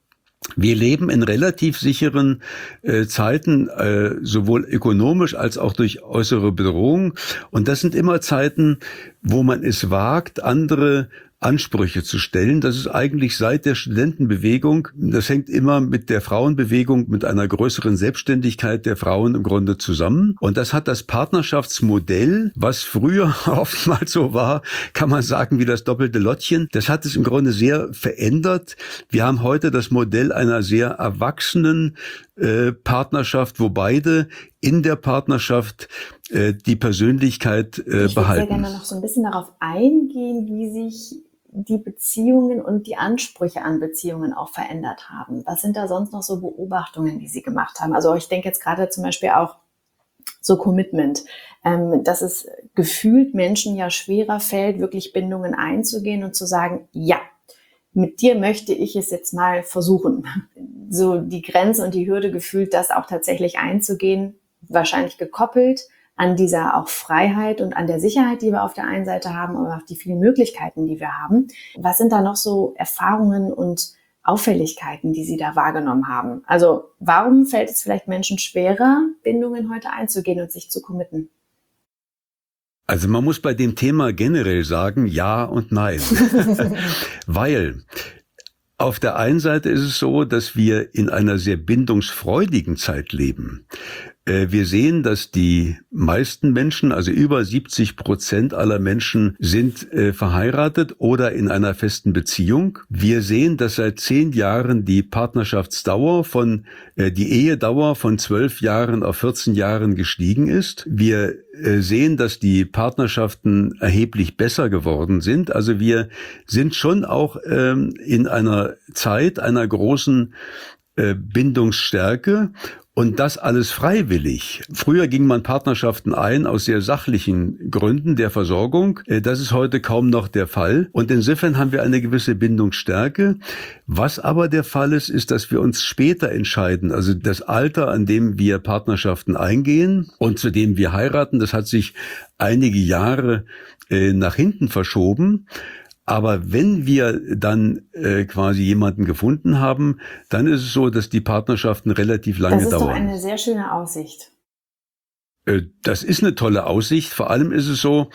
Wir leben in relativ sicheren äh, Zeiten, äh, sowohl ökonomisch als auch durch äußere Bedrohung. Und das sind immer Zeiten, wo man es wagt, andere Ansprüche zu stellen. Das ist eigentlich seit der Studentenbewegung, das hängt immer mit der Frauenbewegung, mit einer größeren Selbstständigkeit der Frauen im Grunde zusammen. Und das hat das Partnerschaftsmodell, was früher oftmals so war, kann man sagen, wie das doppelte Lottchen. Das hat es im Grunde sehr verändert. Wir haben heute das Modell einer sehr erwachsenen äh, Partnerschaft, wo beide in der Partnerschaft äh, die Persönlichkeit äh, ich behalten. Ich würde sehr gerne noch so ein bisschen darauf eingehen, wie sich die Beziehungen und die Ansprüche an Beziehungen auch verändert haben. Was sind da sonst noch so Beobachtungen, die Sie gemacht haben? Also ich denke jetzt gerade zum Beispiel auch so Commitment, ähm, dass es gefühlt Menschen ja schwerer fällt, wirklich Bindungen einzugehen und zu sagen, ja, mit dir möchte ich es jetzt mal versuchen. So die Grenze und die Hürde gefühlt, das auch tatsächlich einzugehen, wahrscheinlich gekoppelt an dieser auch Freiheit und an der Sicherheit, die wir auf der einen Seite haben, aber auch die vielen Möglichkeiten, die wir haben. Was sind da noch so Erfahrungen und Auffälligkeiten, die Sie da wahrgenommen haben? Also warum fällt es vielleicht Menschen schwerer, Bindungen heute einzugehen und sich zu committen? Also man muss bei dem Thema generell sagen, ja und nein. Weil auf der einen Seite ist es so, dass wir in einer sehr bindungsfreudigen Zeit leben. Wir sehen, dass die meisten Menschen, also über siebzig Prozent aller Menschen, sind äh, verheiratet oder in einer festen Beziehung. Wir sehen, dass seit zehn Jahren die Partnerschaftsdauer von, äh, die Ehedauer von zwölf Jahren auf vierzehn Jahren gestiegen ist. Wir äh, sehen, dass die Partnerschaften erheblich besser geworden sind. Also wir sind schon auch ähm, in einer Zeit einer großen äh, Bindungsstärke. Und das alles freiwillig. Früher ging man Partnerschaften ein aus sehr sachlichen Gründen der Versorgung. Das ist heute kaum noch der Fall. Und insofern haben wir eine gewisse Bindungsstärke. Was aber der Fall ist, ist, dass wir uns später entscheiden. Also das Alter, an dem wir Partnerschaften eingehen und zu dem wir heiraten, das hat sich einige Jahre äh, nach hinten verschoben. Aber wenn wir dann äh, quasi jemanden gefunden haben, dann ist es so, dass die Partnerschaften relativ lange dauern. Das ist dauern. doch eine sehr schöne Aussicht. Äh, das ist eine tolle Aussicht. Vor allem ist es so,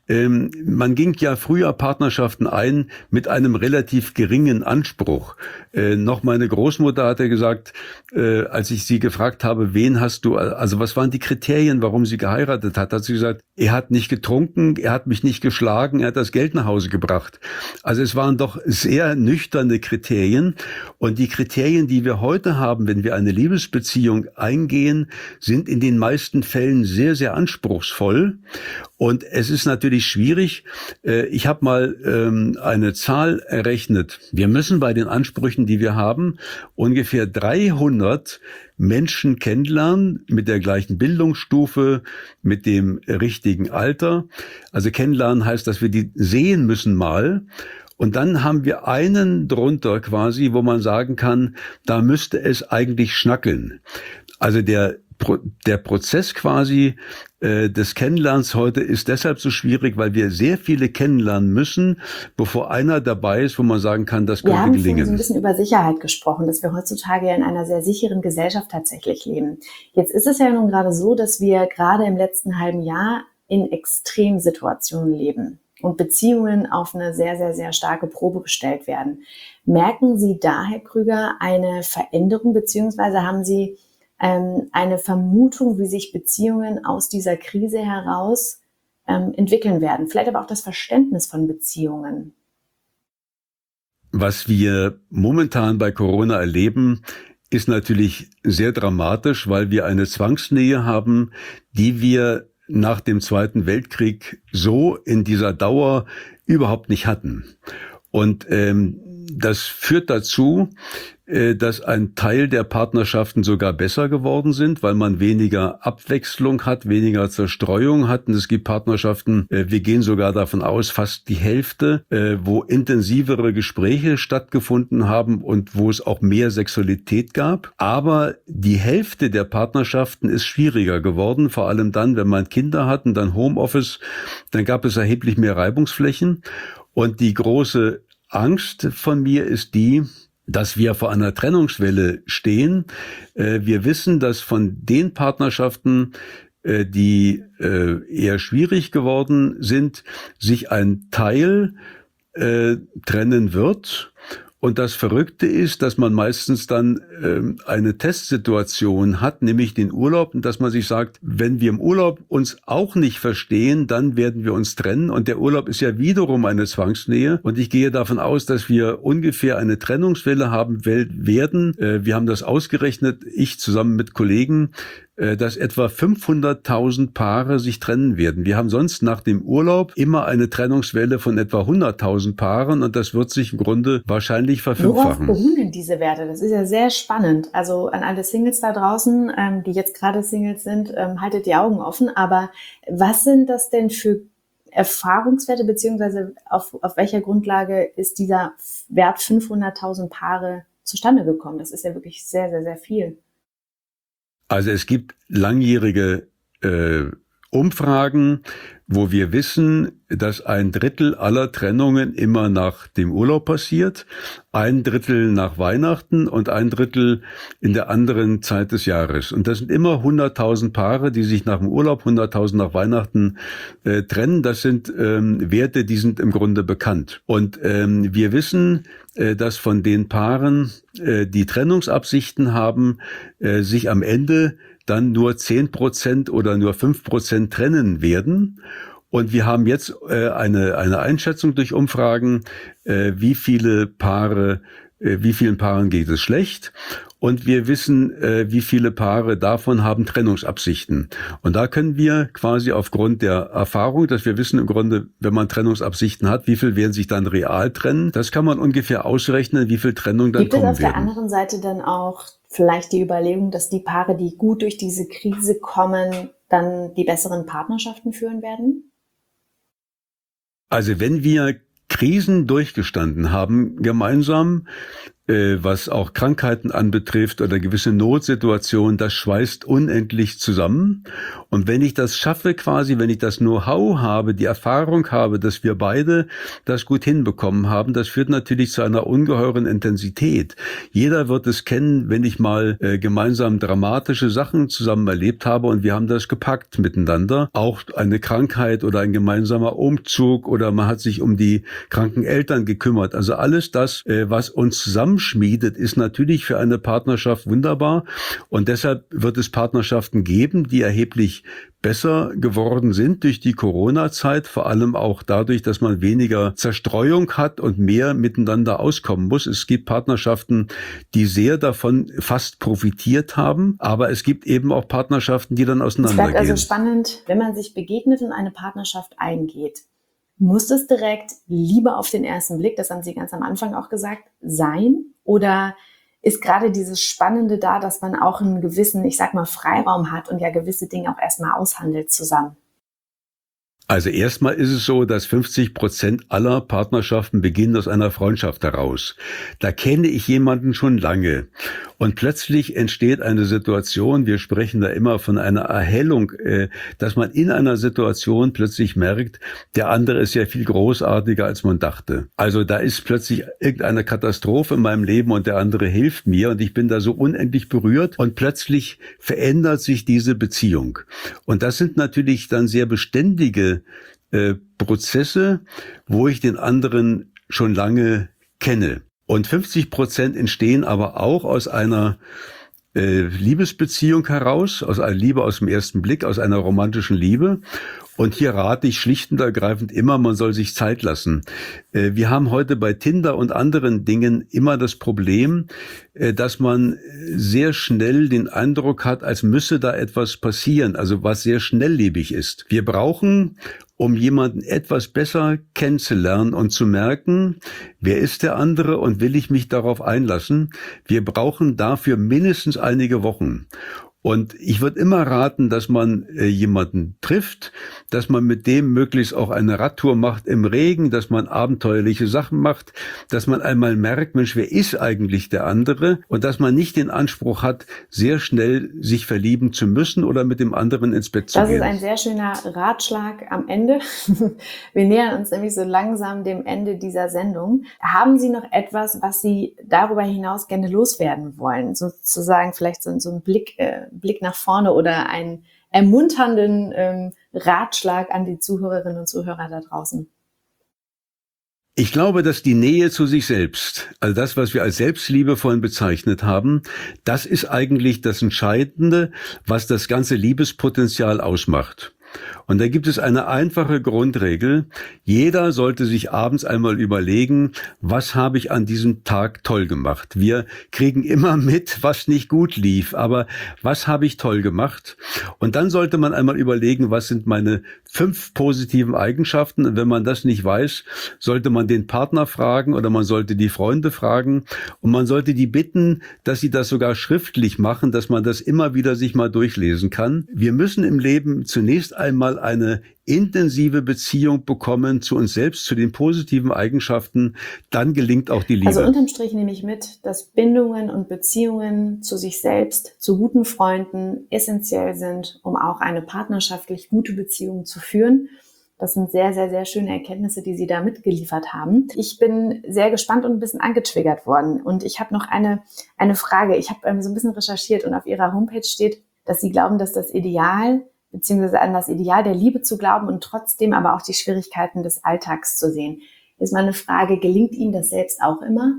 ähm, man ging ja früher Partnerschaften ein mit einem relativ geringen Anspruch. Äh, noch meine Großmutter hatte gesagt, äh, als ich sie gefragt habe, wen hast du, also was waren die Kriterien, warum sie geheiratet hat, hat sie gesagt, er hat nicht getrunken, er hat mich nicht geschlagen, er hat das Geld nach Hause gebracht. Also es waren doch sehr nüchterne Kriterien. Und die Kriterien, die wir heute haben, wenn wir eine Liebesbeziehung eingehen, sind in den meisten Fällen sehr, sehr anspruchsvoll. Und es ist natürlich schwierig. Ich habe mal ähm, eine Zahl errechnet. Wir müssen bei den Ansprüchen, die wir haben, ungefähr dreihundert Menschen kennenlernen mit der gleichen Bildungsstufe, mit dem richtigen Alter. Also kennenlernen heißt, dass wir die sehen müssen mal. Und dann haben wir einen drunter quasi, wo man sagen kann, da müsste es eigentlich schnackeln. Also der Der Prozess quasi äh, des Kennenlernens heute ist deshalb so schwierig, weil wir sehr viele kennenlernen müssen, bevor einer dabei ist, wo man sagen kann, das könnte gelingen. Wir haben so ein bisschen über Sicherheit gesprochen, dass wir heutzutage ja in einer sehr sicheren Gesellschaft tatsächlich leben. Jetzt ist es ja nun gerade so, dass wir gerade im letzten halben Jahr in Extremsituationen leben und Beziehungen auf eine sehr, sehr, sehr starke Probe gestellt werden. Merken Sie da, Herr Krüger, eine Veränderung, beziehungsweise haben Sie ähm, eine Vermutung, wie sich Beziehungen aus dieser Krise heraus ähm, entwickeln werden? Vielleicht aber auch das Verständnis von Beziehungen. Was wir momentan bei Corona erleben, ist natürlich sehr dramatisch, weil wir eine Zwangsnähe haben, die wir nach dem Zweiten Weltkrieg so in dieser Dauer überhaupt nicht hatten. Und ähm, das führt dazu, äh, dass ein Teil der Partnerschaften sogar besser geworden sind, weil man weniger Abwechslung hat, weniger Zerstreuung hat. Und es gibt Partnerschaften, äh, wir gehen sogar davon aus, fast die Hälfte, äh, wo intensivere Gespräche stattgefunden haben und wo es auch mehr Sexualität gab. Aber die Hälfte der Partnerschaften ist schwieriger geworden, vor allem dann, wenn man Kinder hat und dann Homeoffice, dann gab es erheblich mehr Reibungsflächen. Und die große Angst von mir ist die, dass wir vor einer Trennungswelle stehen. Wir wissen, dass von den Partnerschaften, die eher schwierig geworden sind, sich ein Teil trennen wird. Und das Verrückte ist, dass man meistens dann ähm, eine Testsituation hat, nämlich den Urlaub, und dass man sich sagt, wenn wir im Urlaub uns auch nicht verstehen, dann werden wir uns trennen. Und der Urlaub ist ja wiederum eine Zwangsnähe. Und ich gehe davon aus, dass wir ungefähr eine Trennungswelle haben werden. Äh, wir haben das ausgerechnet, ich zusammen mit Kollegen, äh, dass etwa fünfhunderttausend Paare sich trennen werden. Wir haben sonst nach dem Urlaub immer eine Trennungswelle von etwa hunderttausend Paaren, und das wird sich im Grunde wahrscheinlich verfünffachen. Worauf beruhen denn diese Werte? Das ist ja sehr spannend. Also an alle Singles da draußen, ähm, die jetzt gerade Singles sind, ähm, haltet die Augen offen. Aber was sind das denn für Erfahrungswerte, beziehungsweise auf, auf welcher Grundlage ist dieser Wert fünfhunderttausend Paare zustande gekommen? Das ist ja wirklich sehr, sehr, sehr viel. Also es gibt langjährige äh, Umfragen, wo wir wissen, dass ein Drittel aller Trennungen immer nach dem Urlaub passiert, ein Drittel nach Weihnachten und ein Drittel in der anderen Zeit des Jahres. Und das sind immer hunderttausend Paare, die sich nach dem Urlaub, hunderttausend nach Weihnachten äh, trennen. Das sind ähm, Werte, die sind im Grunde bekannt. Und ähm, wir wissen, äh, dass von den Paaren, äh, die Trennungsabsichten haben, äh, sich am Ende dann nur zehn Prozent oder nur fünf Prozent trennen werden. Und wir haben jetzt äh, eine eine Einschätzung durch Umfragen, äh, wie viele Paare, äh, wie vielen Paaren geht es schlecht. Und wir wissen, äh, wie viele Paare davon haben Trennungsabsichten. Und da können wir quasi aufgrund der Erfahrung, dass wir wissen im Grunde, wenn man Trennungsabsichten hat, wie viel werden sich dann real trennen, das kann man ungefähr ausrechnen, wie viel Trennung dann kommen werden. Gibt es auf der anderen Seite dann auch vielleicht die Überlegung, dass die Paare, die gut durch diese Krise kommen, dann die besseren Partnerschaften führen werden? Also wenn wir Krisen durchgestanden haben gemeinsam, was auch Krankheiten anbetrifft oder gewisse Notsituationen, das schweißt unendlich zusammen. Und wenn ich das schaffe quasi, wenn ich das Know-how habe, die Erfahrung habe, dass wir beide das gut hinbekommen haben, das führt natürlich zu einer ungeheuren Intensität. Jeder wird es kennen, wenn ich mal äh, gemeinsam dramatische Sachen zusammen erlebt habe und wir haben das gepackt miteinander. Auch eine Krankheit oder ein gemeinsamer Umzug oder man hat sich um die kranken Eltern gekümmert. Also alles das, äh, was uns zusammen schmiedet, ist natürlich für eine Partnerschaft wunderbar und deshalb wird es Partnerschaften geben, die erheblich besser geworden sind durch die Corona-Zeit, vor allem auch dadurch, dass man weniger Zerstreuung hat und mehr miteinander auskommen muss. Es gibt Partnerschaften, die sehr davon fast profitiert haben, aber es gibt eben auch Partnerschaften, die dann auseinandergehen. Es bleibt also spannend, wenn man sich begegnet und eine Partnerschaft eingeht. Muss es direkt Liebe auf den ersten Blick, das haben Sie ganz am Anfang auch gesagt, sein? Oder ist gerade dieses Spannende da, dass man auch einen gewissen, ich sag mal, Freiraum hat und ja gewisse Dinge auch erstmal aushandelt zusammen? Also erstmal ist es so, dass fünfzig Prozent aller Partnerschaften beginnen aus einer Freundschaft heraus. Da kenne ich jemanden schon lange. Und plötzlich entsteht eine Situation, wir sprechen da immer von einer Erhellung, äh, dass man in einer Situation plötzlich merkt, der andere ist ja viel großartiger, als man dachte. Also da ist plötzlich irgendeine Katastrophe in meinem Leben und der andere hilft mir und ich bin da so unendlich berührt und plötzlich verändert sich diese Beziehung. Und das sind natürlich dann sehr beständige äh, Prozesse, wo ich den anderen schon lange kenne. Und fünfzig Prozent entstehen aber auch aus einer äh, Liebesbeziehung heraus, aus einer Liebe aus dem ersten Blick, aus einer romantischen Liebe. Und hier rate ich schlicht und ergreifend immer, man soll sich Zeit lassen. Äh, wir haben heute bei Tinder und anderen Dingen immer das Problem, äh, dass man sehr schnell den Eindruck hat, als müsse da etwas passieren, also was sehr schnelllebig ist. Wir brauchen, um jemanden etwas besser kennenzulernen und zu merken, wer ist der andere und will ich mich darauf einlassen, wir brauchen dafür mindestens einige Wochen. Und ich würde immer raten, dass man äh, jemanden trifft, dass man mit dem möglichst auch eine Radtour macht im Regen, dass man abenteuerliche Sachen macht, dass man einmal merkt, Mensch, wer ist eigentlich der andere? Und dass man nicht den Anspruch hat, sehr schnell sich verlieben zu müssen oder mit dem anderen ins Bett zu das gehen. Das ist ein sehr schöner Ratschlag am Ende. Wir nähern uns nämlich so langsam dem Ende dieser Sendung. Haben Sie noch etwas, was Sie darüber hinaus gerne loswerden wollen? Sozusagen vielleicht so, so ein Blick, äh, Blick nach vorne oder einen ermunternden ähm, Ratschlag an die Zuhörerinnen und Zuhörer da draußen? Ich glaube, dass die Nähe zu sich selbst, also das, was wir als Selbstliebe vorhin bezeichnet haben, das ist eigentlich das Entscheidende, was das ganze Liebespotenzial ausmacht. Und da gibt es eine einfache Grundregel. Jeder sollte sich abends einmal überlegen, was habe ich an diesem Tag toll gemacht? Wir kriegen immer mit, was nicht gut lief, aber was habe ich toll gemacht? Und dann sollte man einmal überlegen, was sind meine fünf positiven Eigenschaften? Und wenn man das nicht weiß, sollte man den Partner fragen oder man sollte die Freunde fragen und man sollte die bitten, dass sie das sogar schriftlich machen, dass man das immer wieder sich mal durchlesen kann. Wir müssen im Leben zunächst einmal eine intensive Beziehung bekommen zu uns selbst, zu den positiven Eigenschaften, dann gelingt auch die Liebe. Also unterm Strich nehme ich mit, dass Bindungen und Beziehungen zu sich selbst, zu guten Freunden essentiell sind, um auch eine partnerschaftlich gute Beziehung zu führen. Das sind sehr, sehr, sehr schöne Erkenntnisse, die Sie da mitgeliefert haben. Ich bin sehr gespannt und ein bisschen angetriggert worden. Und ich habe noch eine, eine Frage. Ich habe ähm, so ein bisschen recherchiert und auf Ihrer Homepage steht, dass Sie glauben, dass das Ideal beziehungsweise an das Ideal der Liebe zu glauben und trotzdem aber auch die Schwierigkeiten des Alltags zu sehen. Ist mal eine Frage, gelingt Ihnen das selbst auch immer?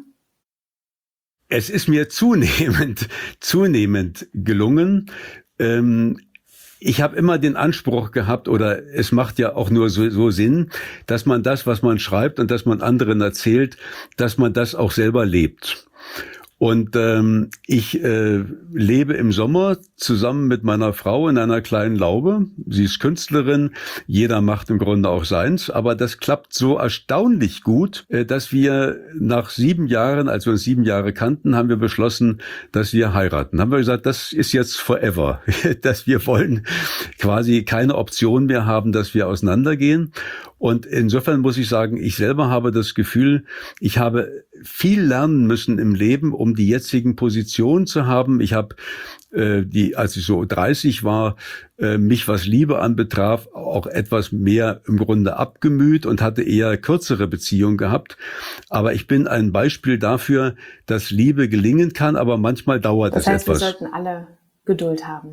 Es ist mir zunehmend, zunehmend gelungen. Ähm, ich habe immer den Anspruch gehabt, oder es macht ja auch nur so, so Sinn, dass man das, was man schreibt und dass man anderen erzählt, dass man das auch selber lebt. Und ähm, ich äh, lebe im Sommer zusammen mit meiner Frau in einer kleinen Laube. Sie ist Künstlerin, jeder macht im Grunde auch seins, aber das klappt so erstaunlich gut, äh, dass wir nach sieben Jahren, als wir uns sieben Jahre kannten, haben wir beschlossen, dass wir heiraten. Haben wir gesagt, das ist jetzt forever, dass wir wollen quasi keine Option mehr haben, dass wir auseinandergehen. Und insofern muss ich sagen, ich selber habe das Gefühl, ich habe viel lernen müssen im Leben, um die jetzigen Positionen zu haben. Ich habe äh, die, als ich so dreißig war, äh, mich, was Liebe anbetraf, auch etwas mehr im Grunde abgemüht und hatte eher kürzere Beziehungen gehabt. Aber ich bin ein Beispiel dafür, dass Liebe gelingen kann, aber manchmal dauert Das es heißt, etwas. wir sollten alle Geduld haben.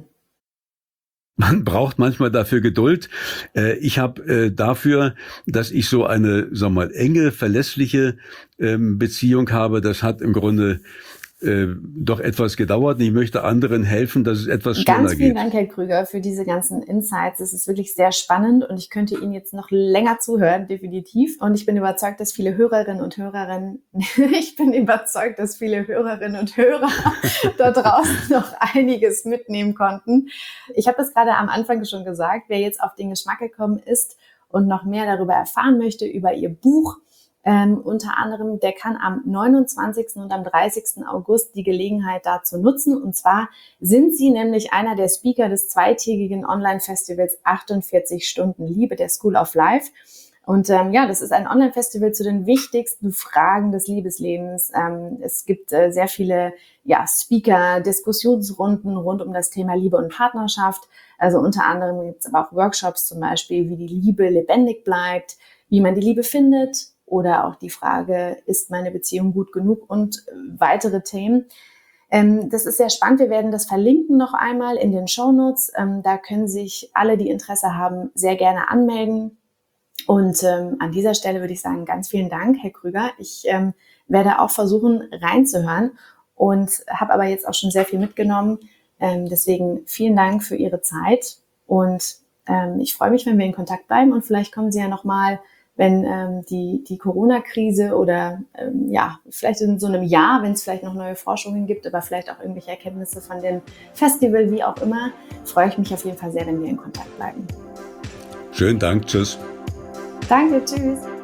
Man braucht manchmal dafür Geduld. Äh, Ich habe äh, dafür, dass ich so eine, sag mal, enge, verlässliche ähm, Beziehung habe, das hat im Grunde äh, doch etwas gedauert. Und ich möchte anderen helfen, dass es etwas schneller Ganz vielen geht. Dank, Herr Krüger, für diese ganzen Insights. Es ist wirklich sehr spannend und ich könnte Ihnen jetzt noch länger zuhören, definitiv. Und ich bin überzeugt, dass viele Hörerinnen und Hörerinnen, ich bin überzeugt, dass viele Hörerinnen und Hörer da draußen noch einiges mitnehmen konnten. Ich habe es gerade am Anfang schon gesagt, wer jetzt auf den Geschmack gekommen ist und noch mehr darüber erfahren möchte, über Ihr Buch, Ähm, unter anderem, der kann am neunundzwanzigsten und am dreißigsten August die Gelegenheit dazu nutzen. Und zwar sind Sie nämlich einer der Speaker des zweitägigen Online-Festivals achtundvierzig Stunden Liebe, der School of Life. Und ähm, ja, das ist ein Online-Festival zu den wichtigsten Fragen des Liebeslebens. Ähm, es gibt äh, sehr viele ja, Speaker, Diskussionsrunden rund um das Thema Liebe und Partnerschaft. Also unter anderem gibt es aber auch Workshops zum Beispiel, wie die Liebe lebendig bleibt, wie man die Liebe findet, oder auch die Frage, ist meine Beziehung gut genug und weitere Themen. Ähm, das ist sehr spannend. Wir werden das verlinken noch einmal in den Shownotes. Ähm, da können sich alle, die Interesse haben, sehr gerne anmelden. Und ähm, an dieser Stelle würde ich sagen, ganz vielen Dank, Herr Krüger. Ich ähm, werde auch versuchen, reinzuhören und habe aber jetzt auch schon sehr viel mitgenommen. Ähm, deswegen vielen Dank für Ihre Zeit und ähm, ich freue mich, wenn wir in Kontakt bleiben und vielleicht kommen Sie ja nochmal, wenn ähm, die, die Corona-Krise oder ähm, ja, vielleicht in so einem Jahr, wenn es vielleicht noch neue Forschungen gibt, aber vielleicht auch irgendwelche Erkenntnisse von dem Festival, wie auch immer, freue ich mich auf jeden Fall sehr, wenn wir in Kontakt bleiben. Schönen Dank, tschüss. Danke, tschüss.